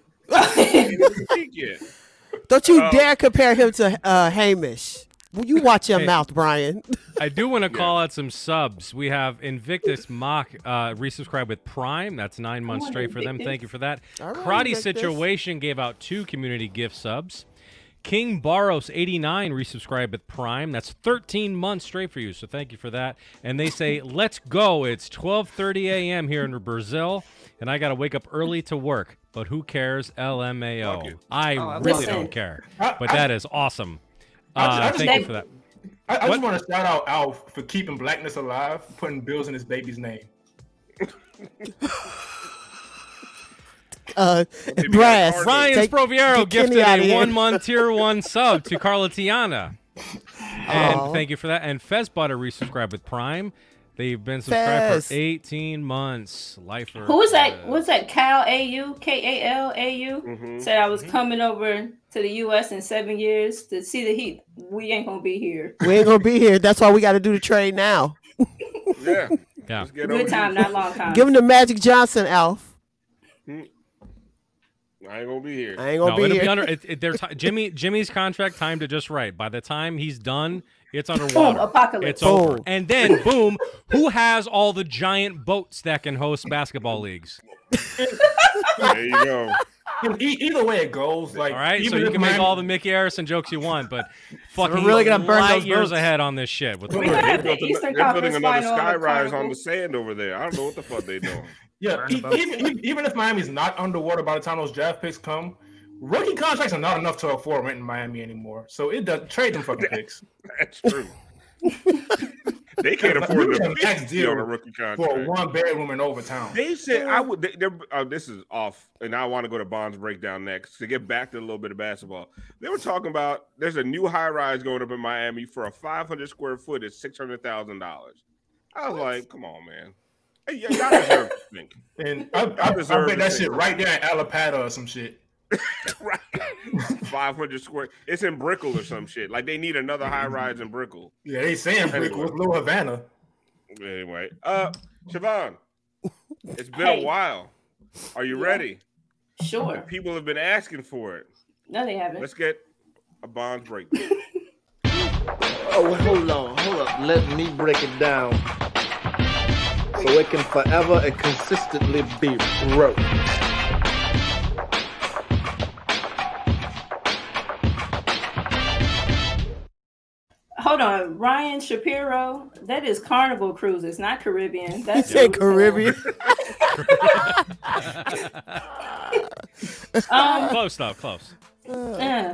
Don't you dare compare him to Hamish. Will you watch your mouth, Brian? I do want to call out some subs. We have Invictus Mock resubscribe with Prime. That's 9 months straight for them. Thank you for that. Right, Karate Invictus. Situation gave out 2 community gift subs. King Barros 89 resubscribed with Prime. That's 13 months straight for you. So thank you for that. And they say, let's go. It's 12:30 a.m. here in Brazil, and I got to wake up early to work. But who cares? LMAO. I really don't care. But that is awesome. Thank you for that. I just want to shout out Alf for keeping blackness alive, putting bills in his baby's name. Brass. Ryan Sproviero gifted a 1-month tier 1 sub to Carla Tiana. And thank you for that. And Fez Butter resubscribed with Prime. They've been subscribed for 18 months. Lifer. Who was that? What's that? Cal AU? KALAU? Said I was coming over to the U.S. in 7 years to see the Heat. We ain't gonna be here. We ain't gonna be here. That's why we got to do the trade now. Yeah. Good time, not long time. Give him the Magic Johnson, Alf. I ain't gonna be here. I ain't gonna be here. Jimmy's contract timed it just right. By the time he's done, it's underwater. Boom, apocalypse. It's over. And then, boom, who has all the giant boats that can host basketball leagues? There you go. Either way it goes, like, all right, so you can make all the Mickey Harrison jokes you want, but fucking we're really gonna burn those years birds ahead on this shit. They're building another sky rise on the sand over there. I don't know what the fuck they doing. Yeah, even if Miami's not underwater by the time those draft picks come, rookie contracts are not enough to afford rent in Miami anymore. So it does trade them fucking picks. That's true. They can't afford the max deal on a rookie contract for a 1-bedroom in Overtown. They said I would. This is off, and I want to go to Bond's breakdown next to get back to a little bit of basketball. They were talking about there's a new high rise going up in Miami for a 500 square foot at $600,000. I was like, come on, man. Hey, y'all deserve to think. And I bet that shit right there in Alapata or some shit. Right. 500 square. It's in Brickell or some shit. Like they need another high rise in Brickell. Yeah, they saying Brickell. It's Little Havana. Anyway, Siobhan, it's been a while. Are you ready? Sure. People have been asking for it. No, they haven't. Let's get a Bonds breakdown. Oh, hold up. Let me break it down so it can forever and consistently be broke. Hold on, Ryan Shapiro. That is Carnival Cruises, not Caribbean. That's Caribbean. Close though, close. Yeah.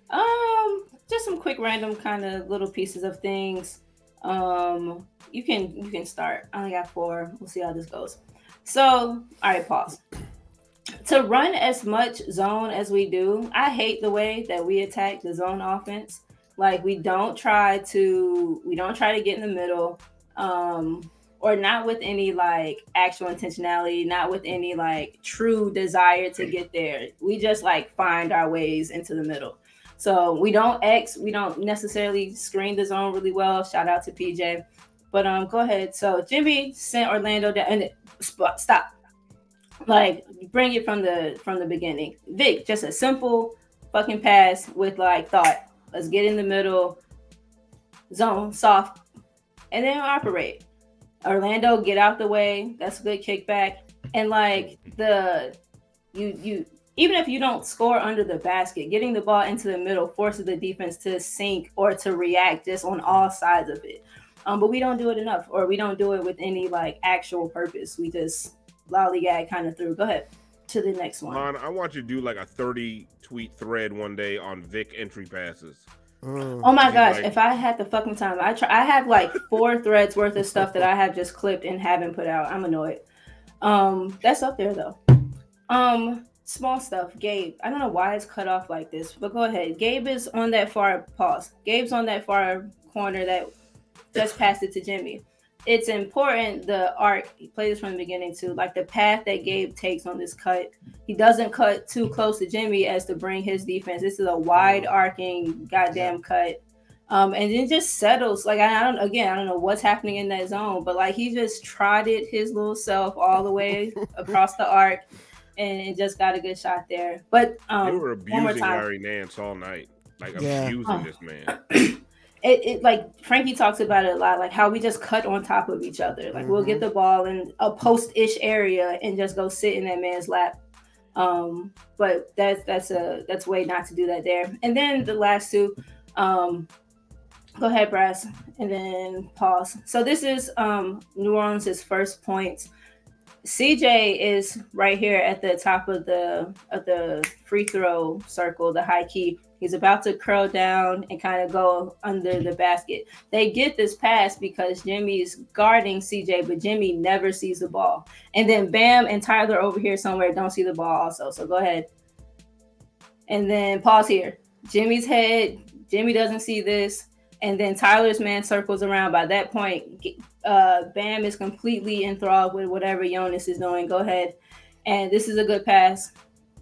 Just some quick random kind of little pieces of things. You can start. I only got 4. We'll see how this goes. So, all right, pause. To run as much zone as we do, I hate the way that we attack the zone offense. Like we don't try to get in the middle, or not with any like actual intentionality, not with any like true desire to get there. We just like find our ways into the middle. So we don't necessarily screen the zone really well. Shout out to PJ. But go ahead. So Jimmy sent Orlando down and stop. Like bring it from the beginning. Vic, just a simple fucking pass with like thought. Let's get in the middle, zone, soft, and then operate. Orlando, get out the way. That's a good kickback. And like you even if you don't score under the basket, getting the ball into the middle forces the defense to sink or to react just on all sides of it. But we don't do it enough, or we don't do it with any like actual purpose. We just lollygag kind of through. Go ahead to the next one. Lon, I want you to do like a 30-tweet thread one day on Vic entry passes. Oh my gosh, if I had the fucking time, I have like 4 threads worth of stuff that I have just clipped and haven't put out. I'm annoyed. That's up there though. Small stuff. Gabe, I don't know why it's cut off like this, but go ahead. Gabe is on that far Gabe's on that far corner that just passed it to Jimmy. It's important, the arc, he plays from the beginning too, like the path that Gabe takes on this cut. He doesn't cut too close to Jimmy as to bring his defense. This is a wide arcing goddamn cut. And then just settles. Like, I don't know what's happening in that zone, but like he just trotted his little self all the way across the arc and just got a good shot there. But they were abusing Larry Nance all night. Like abusing this man. It like Frankie talks about it a lot, like how we just cut on top of each other. Like we'll get the ball in a post-ish area and just go sit in that man's lap. But that's way not to do that there. And then the last 2, go ahead, Brass, and then pause. So this is New Orleans' first points. CJ is right here at the top of the free throw circle, the high key. He's about to curl down and kind of go under the basket. They get this pass because Jimmy's guarding CJ, but Jimmy never sees the ball. And then Bam and Tyler over here somewhere don't see the ball also. So go ahead. And then pause here. Jimmy's head. Jimmy doesn't see this. And then Tyler's man circles around. By that point, Bam is completely enthralled with whatever Jonas is doing. Go ahead. And this is a good pass.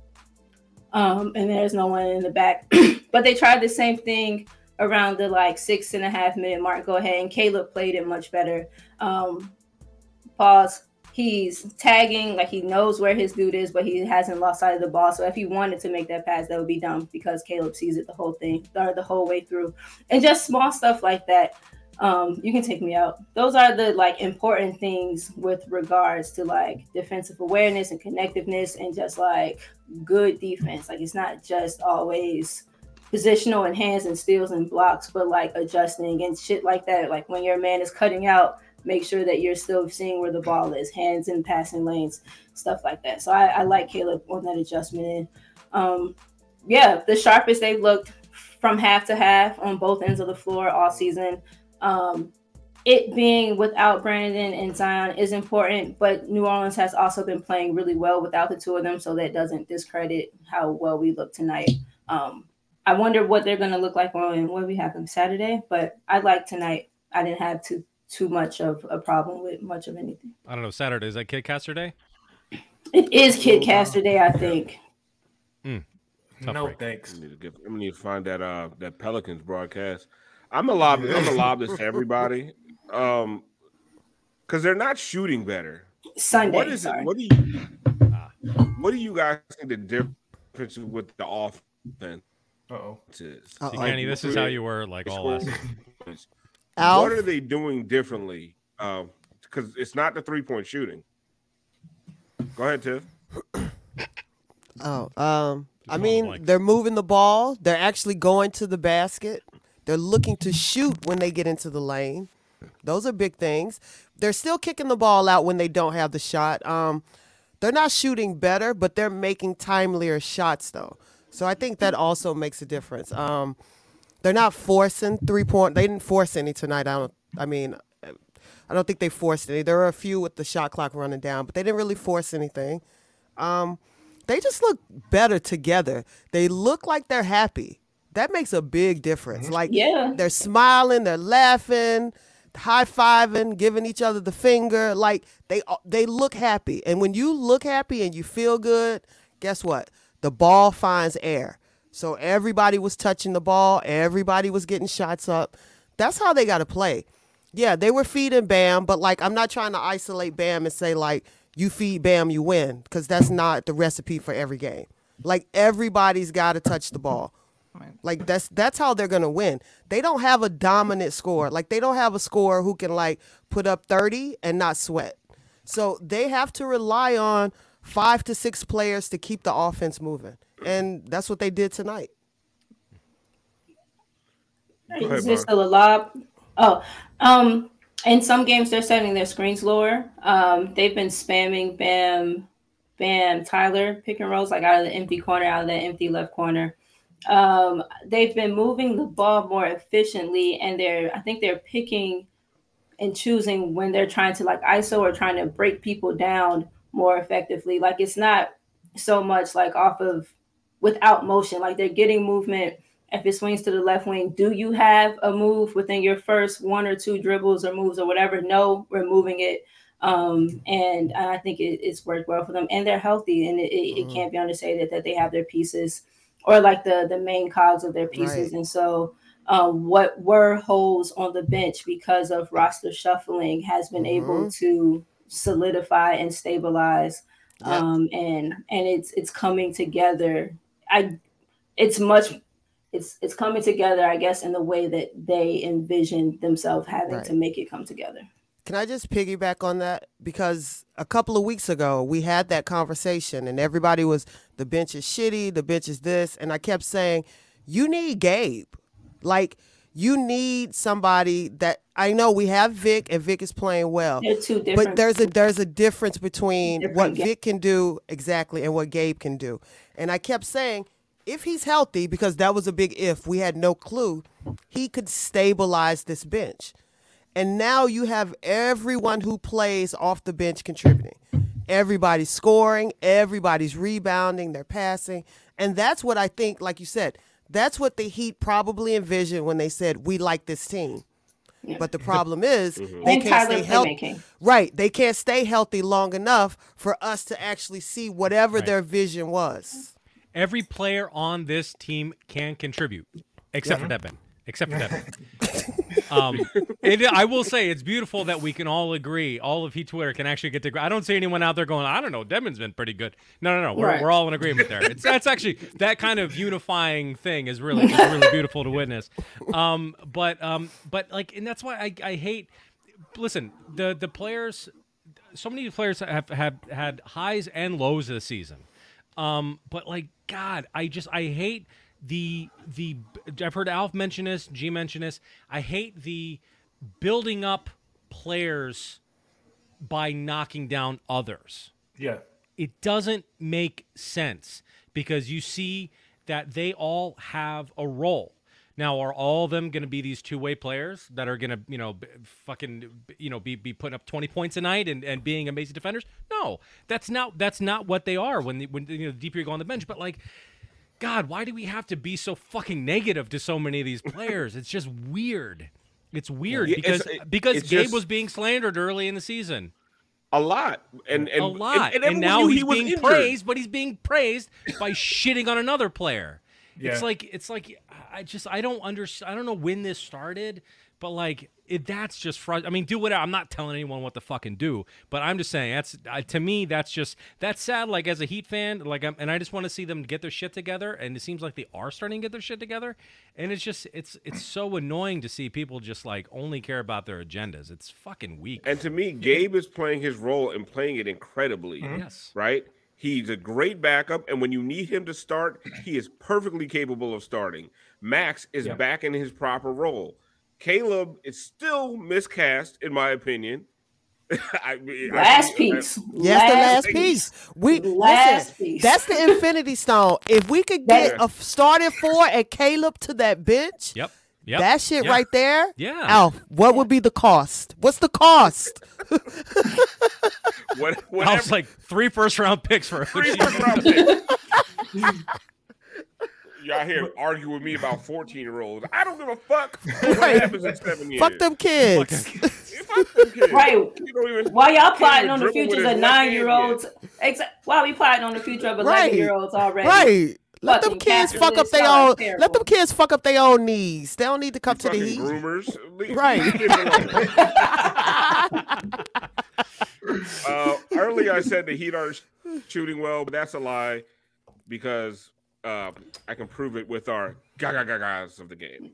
And there's no one in the back. But they tried the same thing around the like 6.5 minute mark. Go ahead. And Caleb played it much better. Pause. He's tagging, like he knows where his dude is, but he hasn't lost sight of the ball. So if he wanted to make that pass, that would be dumb because Caleb sees it the whole way through. And just small stuff like that. You can take me out. Those are the like important things with regards to like defensive awareness and connectiveness and just like good defense. Like it's not just always positional and hands and steals and blocks, but like adjusting and shit like that. Like when your man is cutting out, make sure that you're still seeing where the ball is, hands in passing lanes, stuff like that. So I like Caleb on that adjustment. Yeah, the sharpest they've looked from half to half on both ends of the floor all season. It being without Brandon and Zion is important, but New Orleans has also been playing really well without the two of them, so that doesn't discredit how well we look tonight. I wonder what they're going to look like on when we have them Saturday, but I like tonight. I didn't have too much of a problem with much of anything. I don't know. Saturday, is that Kid Caster Day? It is Kid Caster Day, I think. No break. Thanks. I'm gonna need to find that Pelicans broadcast. I'm gonna lob this to everybody, because they're not shooting better. Sunday. What is it? What do you guys think the difference with the offense? See, Kenny, this is how you were like all last. What are they doing differently? Because it's not the 3-point shooting. Go ahead, Tiff. I mean, they're moving the ball. They're actually going to the basket. They're looking to shoot when they get into the lane. Those are big things. They're still kicking the ball out when they don't have the shot. They're not shooting better, but they're making timelier shots, though. So I think that also makes a difference. They're not forcing 3-point. They didn't force any tonight. I don't think they forced any. There were a few with the shot clock running down, but they didn't really force anything. They just look better together. They look like they're happy. That makes a big difference. Like, they're smiling, they're laughing, high-fiving, giving each other the finger. Like, they look happy. And when you look happy and you feel good, guess what? The ball finds air. So everybody was touching the ball. Everybody was getting shots up. That's how they got to play. Yeah, they were feeding Bam, but, like, I'm not trying to isolate Bam and say, like, you feed Bam, you win, because that's not the recipe for every game. Like, everybody's got to touch the ball. Like, that's how they're going to win. They don't have a dominant scorer. Like, they don't have a scorer who can, like, put up 30 and not sweat. So they have to rely on 5 to 6 players to keep the offense moving. And that's what they did tonight. Is there still a lob? In some games, they're setting their screens lower. They've been spamming Bam, Tyler pick and rolls, like out of the empty corner, out of the empty left corner. They've been moving the ball more efficiently, and I think they're picking and choosing when they're trying to like ISO or trying to break people down more effectively. Like, it's not so much like without motion. Like, they're getting movement. If it swings to the left wing, do you have a move within your first 1 or 2 dribbles or moves or whatever? No, we're moving it. And I think it's worked well for them, and they're healthy, and it can't be understated that they have their pieces, or like the main cogs of their pieces. Right. And so what were holes on the bench because of roster shuffling has been able to solidify and stabilize. And it's coming together. It's coming together, I guess, in the way that they envisioned themselves having to make it come together. Can I just piggyback on that? Because a couple of weeks ago, we had that conversation, and everybody was, the bench is shitty, the bench is this, and I kept saying, you need Gabe. Like, you need somebody that, I know we have Vic, and Vic is playing well. They're two different. But there's a difference between what Vic can do, exactly, and what Gabe can do. And I kept saying, if he's healthy, because that was a big if, we had no clue, he could stabilize this bench. And now you have everyone who plays off the bench contributing. Everybody's scoring, everybody's rebounding, they're passing. And that's what I think, like you said, that's what the Heat probably envisioned when they said, we like this team. Yeah. But the problem is they can't stay healthy. Right. They can't stay healthy long enough for us to actually see whatever their vision was. Every player on this team can contribute, except for Devin. Except for Devin. I will say it's beautiful that we can all agree. All of Heat Twitter can actually get to agree. I don't see anyone out there going, I don't know, Devin's been pretty good. No. We're all in agreement there. That's actually, that kind of unifying thing is really beautiful to witness. But like, and that's why I hate. Listen, the players. So many players have had highs and lows this season. But like, God, I hate I've heard Alf mention this, G mention this. I hate the building up players by knocking down others. Yeah. It doesn't make sense because you see that they all have a role. Now, are all of them going to be these two-way players that are going to, be putting up 20 points a night and being amazing defenders? No, that's not what they are when the deeper you go on the bench. But like, God, why do we have to be so fucking negative to so many of these players? It's just weird. It's weird because Gabe was being slandered early in the season. A lot. And now he's being praised, but he's being praised by shitting on another player. Yeah. It's like I don't know when this started, But like that's just frustrating. I mean, do whatever. I'm not telling anyone what to fucking do, but I'm just saying that's to me that's sad. Like as a Heat fan, like and I just want to see them get their shit together. And it seems like they are starting to get their shit together. And it's just it's so annoying to see people just like only care about their agendas. It's fucking weak. And to me, Gabe is playing his role and playing it incredibly. Yes, right. He's a great backup, and when you need him to start, he is perfectly capable of starting. Max is back in his proper role. Caleb is still miscast, in my opinion. Last piece. Yes, the last piece. Listen, that's the Infinity Stone. If we could get a starting 4 and Caleb to that bench, that shit right there. Yeah. Alf, what would be the cost? What's the cost? Whatever. I was like 3 first-round picks for 3 first-round picks. Y'all here argue with me about 14-year-olds. I don't give a fuck what happens in 7 years. Fuck them kids. Fuck them kids. Right. Why y'all plotting on the futures of 9-year-olds? Why are we plotting on the future of 11-year-olds already? Right. Let them kids fuck up their own. Let them kids fuck up their own knees. They don't need to come to the Heat. Groomers, right? Earlier I said the Heat are shooting well, but that's a lie because I can prove it with our guys of the game.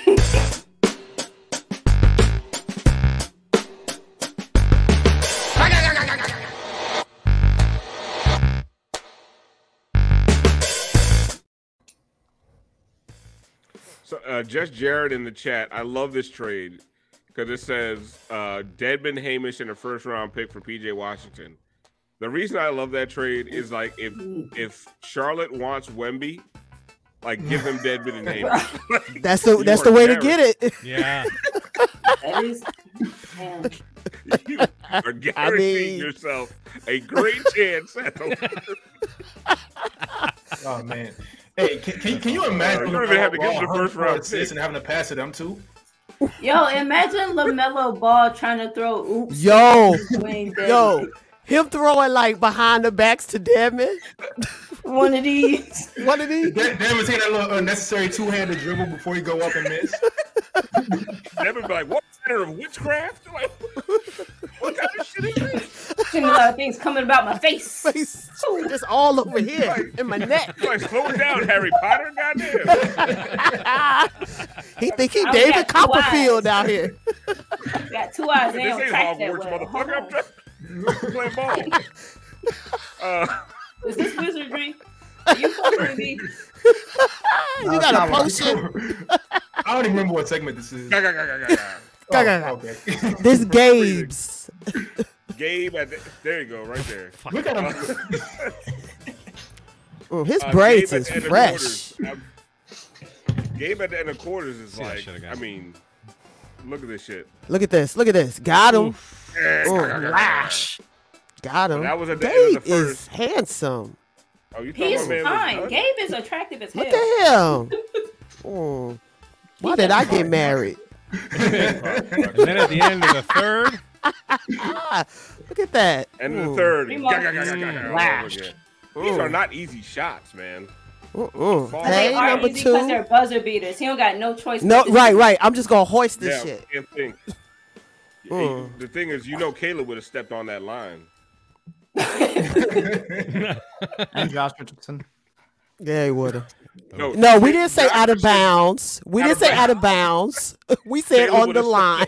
So, just Jared in the chat. I love this trade because it says Dedmon, Hamish, and a first-round pick for PJ Washington. The reason I love that trade is like if Charlotte wants Wemby, like give him Dedmon and Hamish. That's the way to get it. Yeah. That is, you are guaranteeing yourself a great chance at the. Oh man. Hey, can you imagine you don't even have to get the first round assist and having to pass to them too? Yo, imagine LaMelo Ball trying to throw oops. Yo, him throwing like behind the backs to Dedmon. One of these. Dedmon taking that little unnecessary two-handed dribble before he go up and miss. Dedmon be like, what matter of witchcraft? Like, what kind of shit is this? A lot of things coming about my face. Just all over here in my neck. Like, slow it down, Harry Potter. Goddamn. He think he David Copperfield out here. Got 2 eyes. This ain't Hogwarts, motherfucker. I'm playing ball. Is this wizardry? Are you fucking with me? You got a potion. I don't even remember what segment this is. Okay. This Gabe's. Gabe there you go, right there. Look at him. His braids is fresh. Gabe at the end of quarters is like, I mean, look at this shit. Look at this. Got him. Lash. Got him. That was at the Gabe end of the first. Is handsome. Oh, you He's fine. Gabe is attractive as hell. What the hell? Why did I get married? And then at the end of the third. Look at that. And the third. Lash. These are not easy shots, man. They are number easy 2. because they're buzzer beaters. He don't got no choice. No, right. I'm just gonna hoist this shit. The thing is, Caleb would have stepped on that line. And Josh Richardson. Yeah, he would have. No, we didn't say out of bounds. We didn't say out of bounds. We said on the line.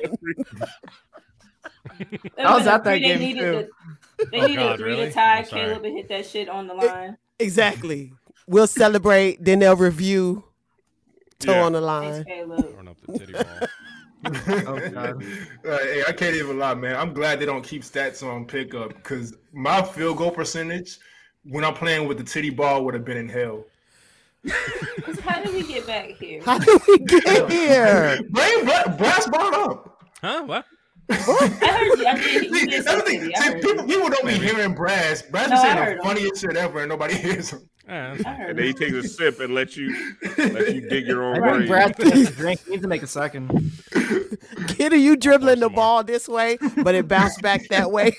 I was at that game too. They needed a 3 to tie Caleb and hit that shit on the line. Exactly. We'll celebrate, then they'll review toe on the line. Throwing up the titty ball. Oh, God. Hey, I can't even lie, man. I'm glad they don't keep stats on pickup because my field goal percentage when I'm playing with the titty ball would have been in hell. How did we get back here? How did we get here? Bring Brass brought up. Huh? What? I heard you. I did. People don't be hearing Brass. Brass is saying the funniest shit ever, and nobody hears him. And then he takes a sip and let you dig your own I think grave. Brad takes a drink. He needs to make a second. Kidder, you dribbling the ball this way, but it bounced back that way.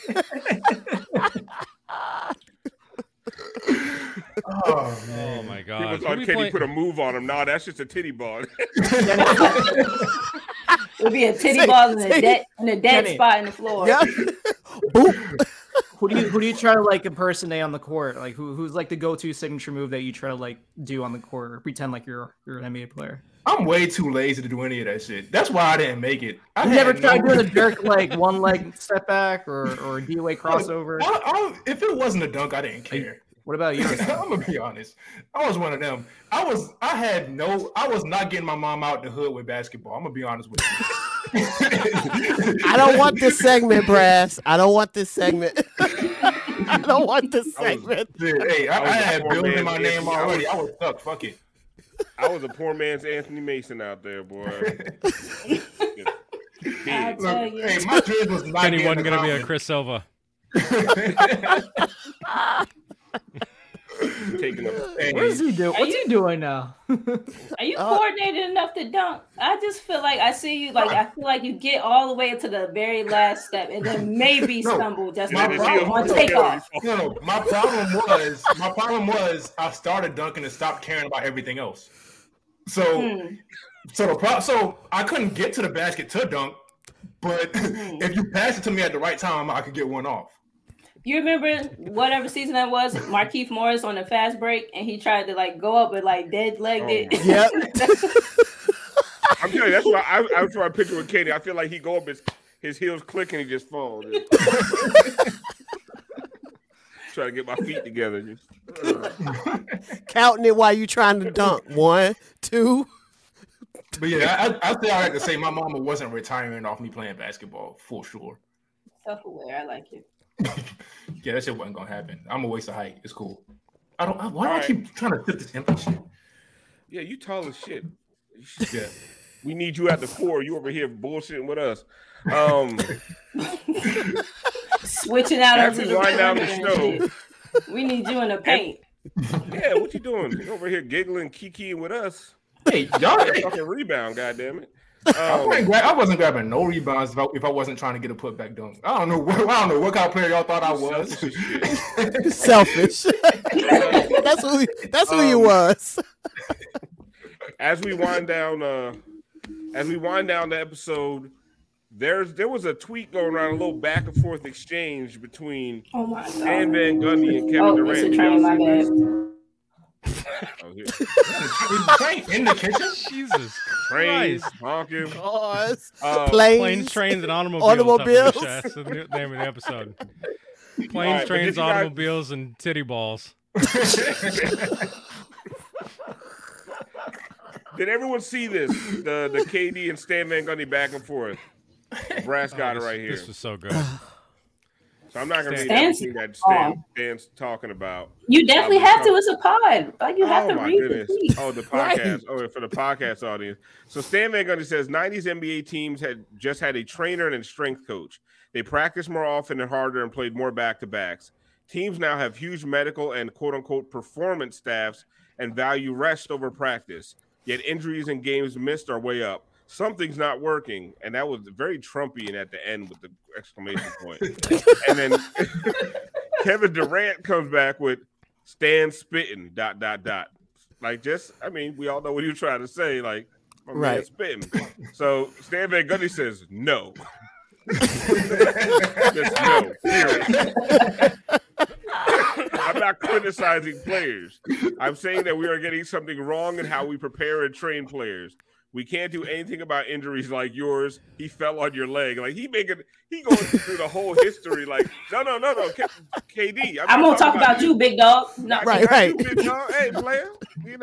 Oh, man. Oh my God! People thought Kenny put a move on him. No, that's just a titty ball. It'll be a titty ball in a dead spot in the floor. Yeah. Boop. Who do you try to like impersonate on the court? Like who's like the go-to signature move that you try to like do on the court or pretend like you're an NBA player? I'm way too lazy to do any of that shit. That's why I didn't make it. I never tried doing a jerk like one leg step back or a DOA crossover. If it wasn't a dunk, I didn't care. What about you? I'm gonna be honest. I was one of them. I was not getting my mom out the hood with basketball. I'm gonna be honest with you. I don't want this segment, Brass. I don't want this segment. I don't want this segment. I had bills in my name already. I was stuck. Fuck it. I was a poor man's Anthony Mason out there, boy. Hey, my dream was not Kenny wasn't going to be a Chris Silva. What is he doing? What's he doing now? Are you coordinated enough to dunk? I just feel like I see you. Like I feel like you get all the way to the very last step and then maybe stumble just on takeoff. No. My problem was I started dunking and stopped caring about everything else. So I couldn't get to the basket to dunk. But if you pass it to me at the right time, I could get one off. You remember whatever season that was, Markieff Morris on the fast break, and he tried to like go up and like dead legged it. Yep. I'm telling you, that's why I was trying to picture with Katie. I feel like he go up, his heels click, and he just falls. Try to get my feet together. Counting it while you trying to dunk. 1, 2. But yeah, I think I had to say my mama wasn't retiring off me playing basketball for sure. Self-aware, I like it. Yeah, that shit wasn't gonna happen. I'm a waste of height. It's cool. Why do I keep trying to tip this empty shit? Yeah, you tall as shit. Yeah. We need you at the core. You over here bullshitting with us. Switching out as into we wind down the show. We need you in the paint. Yeah, what you doing? You over here giggling, kikiing with us. Hey, y'all fucking rebound, goddammit. I wasn't grabbing no rebounds if I wasn't trying to get a putback dunk. I don't know what kind of player y'all thought I was. Selfish. That's who you was. As we wind down the episode, there was a tweet going around, a little back and forth exchange between Stan Van Gundy and Kevin Durant. My bad. In the kitchen? Jesus Trains, Christ. honking. Planes, trains, and automobiles. That's the name of the episode. Planes, trains, automobiles, and titty balls. Did everyone see this? The KD and Stan Van Gundy back and forth. Brass got it right here. This was so good. So I'm not going to read everything that Stan's talking about. You definitely have to. It's a pod. Like you have to read goodness. the tweet. Oh, the podcast. Oh, for the podcast audience. So Stan Van Gundy says 90s NBA teams had just had a trainer and a strength coach. They practiced more often and harder and played more back-to-backs. Teams now have huge medical and quote-unquote performance staffs and value rest over practice. Yet injuries and games missed are way up. Something's not working. And that was very Trumpian at the end with the exclamation point. And then Kevin Durant comes back with Stan spitting, ... Like we all know what he was trying to say. Like, my man spitting. So Stan Van Gundy says no. Just no. Period. I'm not criticizing players. I'm saying that we are getting something wrong in how we prepare and train players. We can't do anything about injuries like yours. He fell on your leg. Like he going through the whole history. Like no, KD. I'm gonna talk about you, big dog. Right. You, big dog. Hey, player. You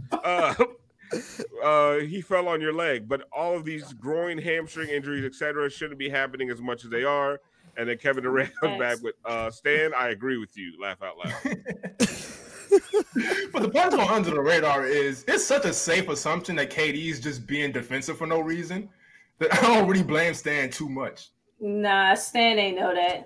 know, he fell on your leg. But all of these groin, hamstring injuries, etc., shouldn't be happening as much as they are. And then Kevin Durant comes back with Stan. I agree with you. Laugh out loud. But the part going under the radar is it's such a safe assumption that KD's just being defensive for no reason that I don't really blame Stan too much. Nah, Stan ain't know that.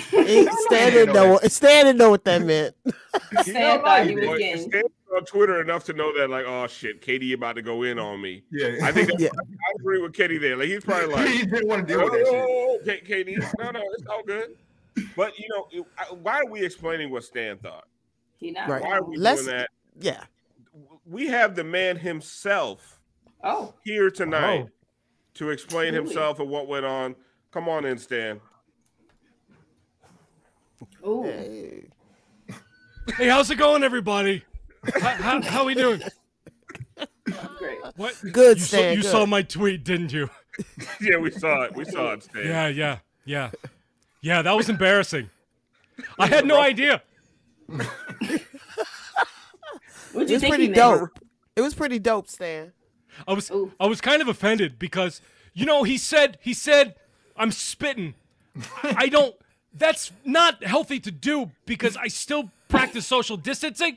Stan didn't know what that meant. Stan thought he was getting. Stan on Twitter enough to know that, like, oh shit, KD about to go in on me. Yeah, I think I agree with KD there. Like he's probably like, he didn't want to deal with that shit. KD, no, it's all good. But why are we explaining what Stan thought? Right. Why are we doing that? Yeah. We have the man himself here tonight to explain himself and what went on. Come on in, Stan. Ooh. Hey, how's it going, everybody? How we doing? Great. What? Good, You Stan. you good. saw my tweet, didn't you? Yeah, we saw it. We saw it, Stan. Yeah. That was embarrassing. I had no idea. What'd It you was think pretty he meant? dope. It was pretty dope, Stan. I was kind of offended because he said I'm spitting. I don't. That's not healthy to do because I still practice social distancing.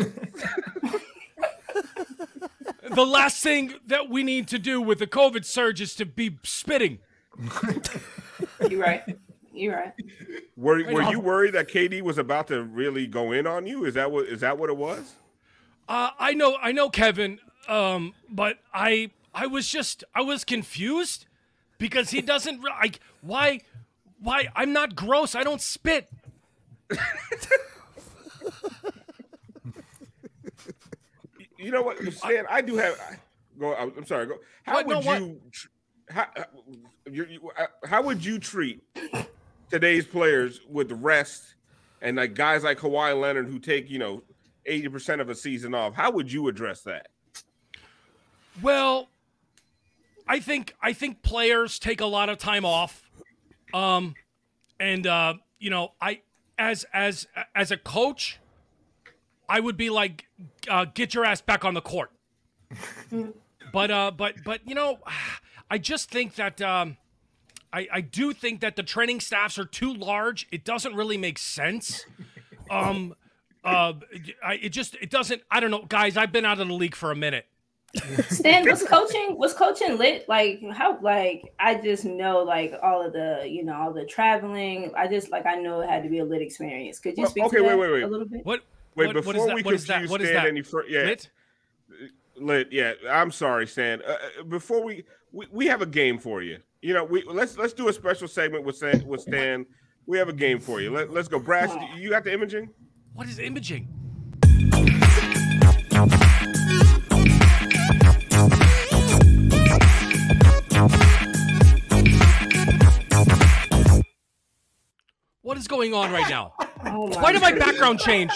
The last thing that we need to do with the COVID surge is to be spitting. You're right. Were you worried that KD was about to really go in on you? Is that what it was? I know, Kevin. But I was confused because he doesn't like why I'm not gross. I don't spit. You know what, Stan? I do have. Go. I'm sorry. Go. How would you treat today's players with rest and like guys like Kawhi Leonard who take 80% of a season off? How would you address that? Well, I think players take a lot of time off, I as a coach, I would be like, get your ass back on the court. But I just think that I do think that the training staffs are too large. It doesn't really make sense. It doesn't. I don't know, guys. I've been out of the league for a minute. Stan, was coaching lit? Like how? Like I just know like all of the all the traveling. I know it had to be a lit experience. Could you speak to that a little bit? Wait, before we confuse Stan any further, lit. Yeah, I'm sorry, Stan. Before we have a game for you. Let's do a special segment with Stan. We have a game for you. Let's go, Brash. You got the imaging? What is imaging? What is going on right now? Why did my background change?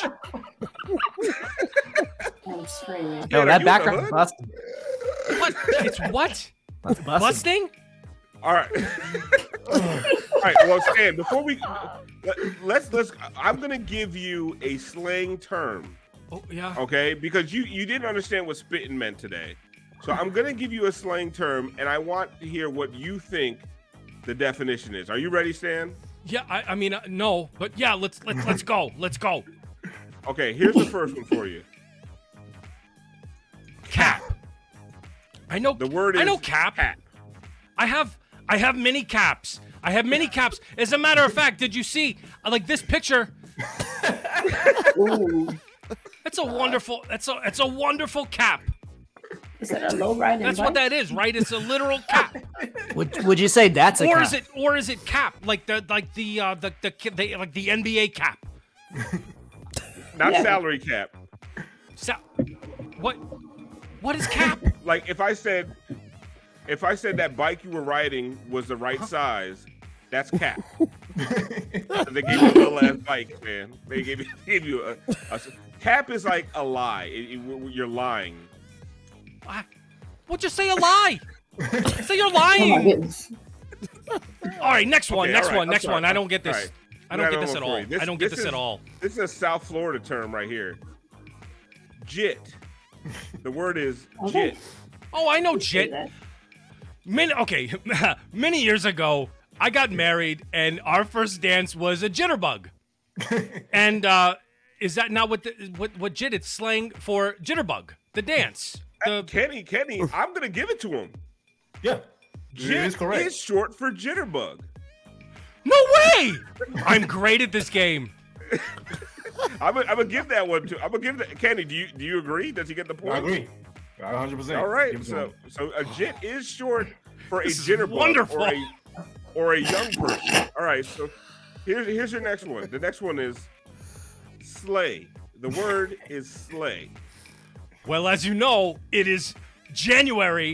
I'm screaming. No, that background busted. What? It's what? Busting? All right. All right. Well, Stan, before we let's I'm gonna give you a slang term. Oh yeah. Okay, because you didn't understand what spitting meant today, so I'm gonna give you a slang term, and I want to hear what you think the definition is. Are you ready, Stan? Yeah. I mean, no, but yeah. Let's go. Let's go. Okay. Here's the first one for you. Cap. I know. The word is. I know cap. I have many caps. I have many caps. As a matter of fact, did you see like this picture? Ooh. It's a wonderful. It's a wonderful cap. Is that a low riding? That's what that is, right? It's a literal cap. Would you say that's a cap? Or is it cap like the NBA cap? Not salary cap. What is cap? Like if I said that bike you were riding was the right size, that's cap. They gave you a little ass bike, man. They gave you a cap is like a lie. You're lying. Well, just say a lie. Say you're lying. Oh my goodness. All right, next one. Next one. I don't get this. Right. I don't get this at all. I don't get this at all. This is a South Florida term right here. Jit. The word is jit. Oh, I know jit. Many years ago, I got married, and our first dance was a jitterbug. And is that not what jit? It's slang for jitterbug, the dance. Kenny, I'm gonna give it to him. Yeah, jit is correct. Is short for jitterbug. No way! I'm great at this game. I'm gonna give that one to. I'm gonna give that. Kenny, do you agree? Does he get the point? I agree. 100%. All right. So a jit is short for a jitterbug. Wonderful. Or a young person. All right. So here's your next one. The next one is slay. The word is slay. Well, as you know, it is January,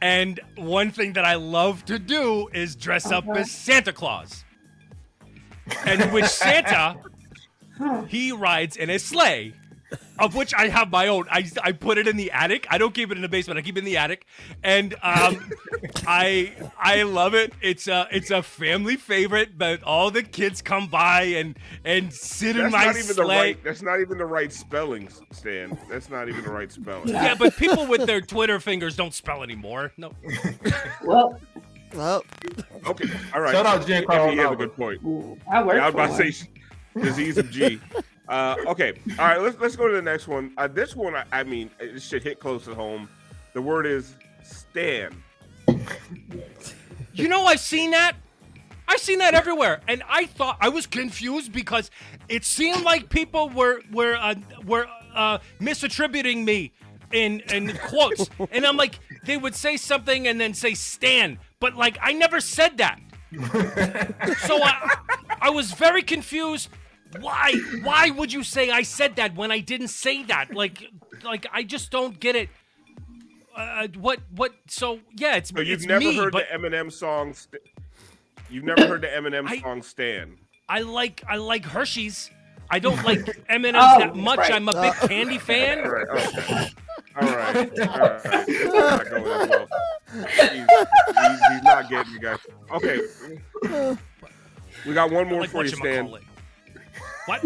And one thing that I love to do is dress up as Santa Claus. And with Santa, he rides in a sleigh, of which I have my own. I put it in the attic. I don't keep it in the basement. I keep it in the attic, and I love it. It's a family favorite. But all the kids come by and sit in my sleigh. That's not even the right spelling, Stan. That's not even the right spelling. Yeah, but people with their Twitter fingers don't spell anymore. No. Well. Okay. All right. Shout out Giancarlo. He has a good point. I was about to say disease of G. Okay. All right. Let's go to the next one. This one, I mean, it should hit close to home. The word is Stan. You know, I've seen that. I've seen that everywhere, and I thought I was confused because it seemed like people were misattributing me in quotes, and I'm like, they would say something and then say Stan, but like I never said that. So I was very confused. Why would you say I said that when I didn't say that? Like I just don't get it. What? So yeah, it's. So you've it's never me, heard but the Eminem song. You've never heard the Eminem song Stan. I like Hershey's. I don't like M&M's that much. Right. I'm a big candy fan. All right. Okay. All right. Not going as well. He's not getting you guys. Okay. We got one more for you, Stan. What?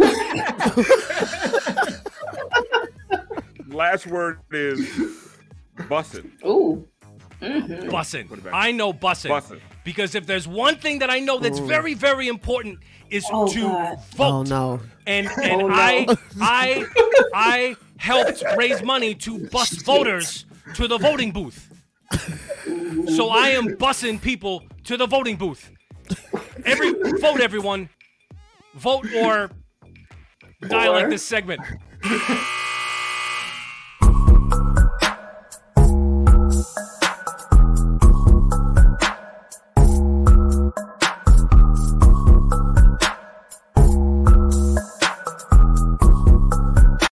Last word is bussin'. Ooh. Bussin'. I know bussin'. Because if there's one thing that I know that's very, very important is to vote. Oh no. And I helped raise money to bus voters to the voting booth. So I am bussing people to the voting booth. Vote, everyone. Vote or die like this segment.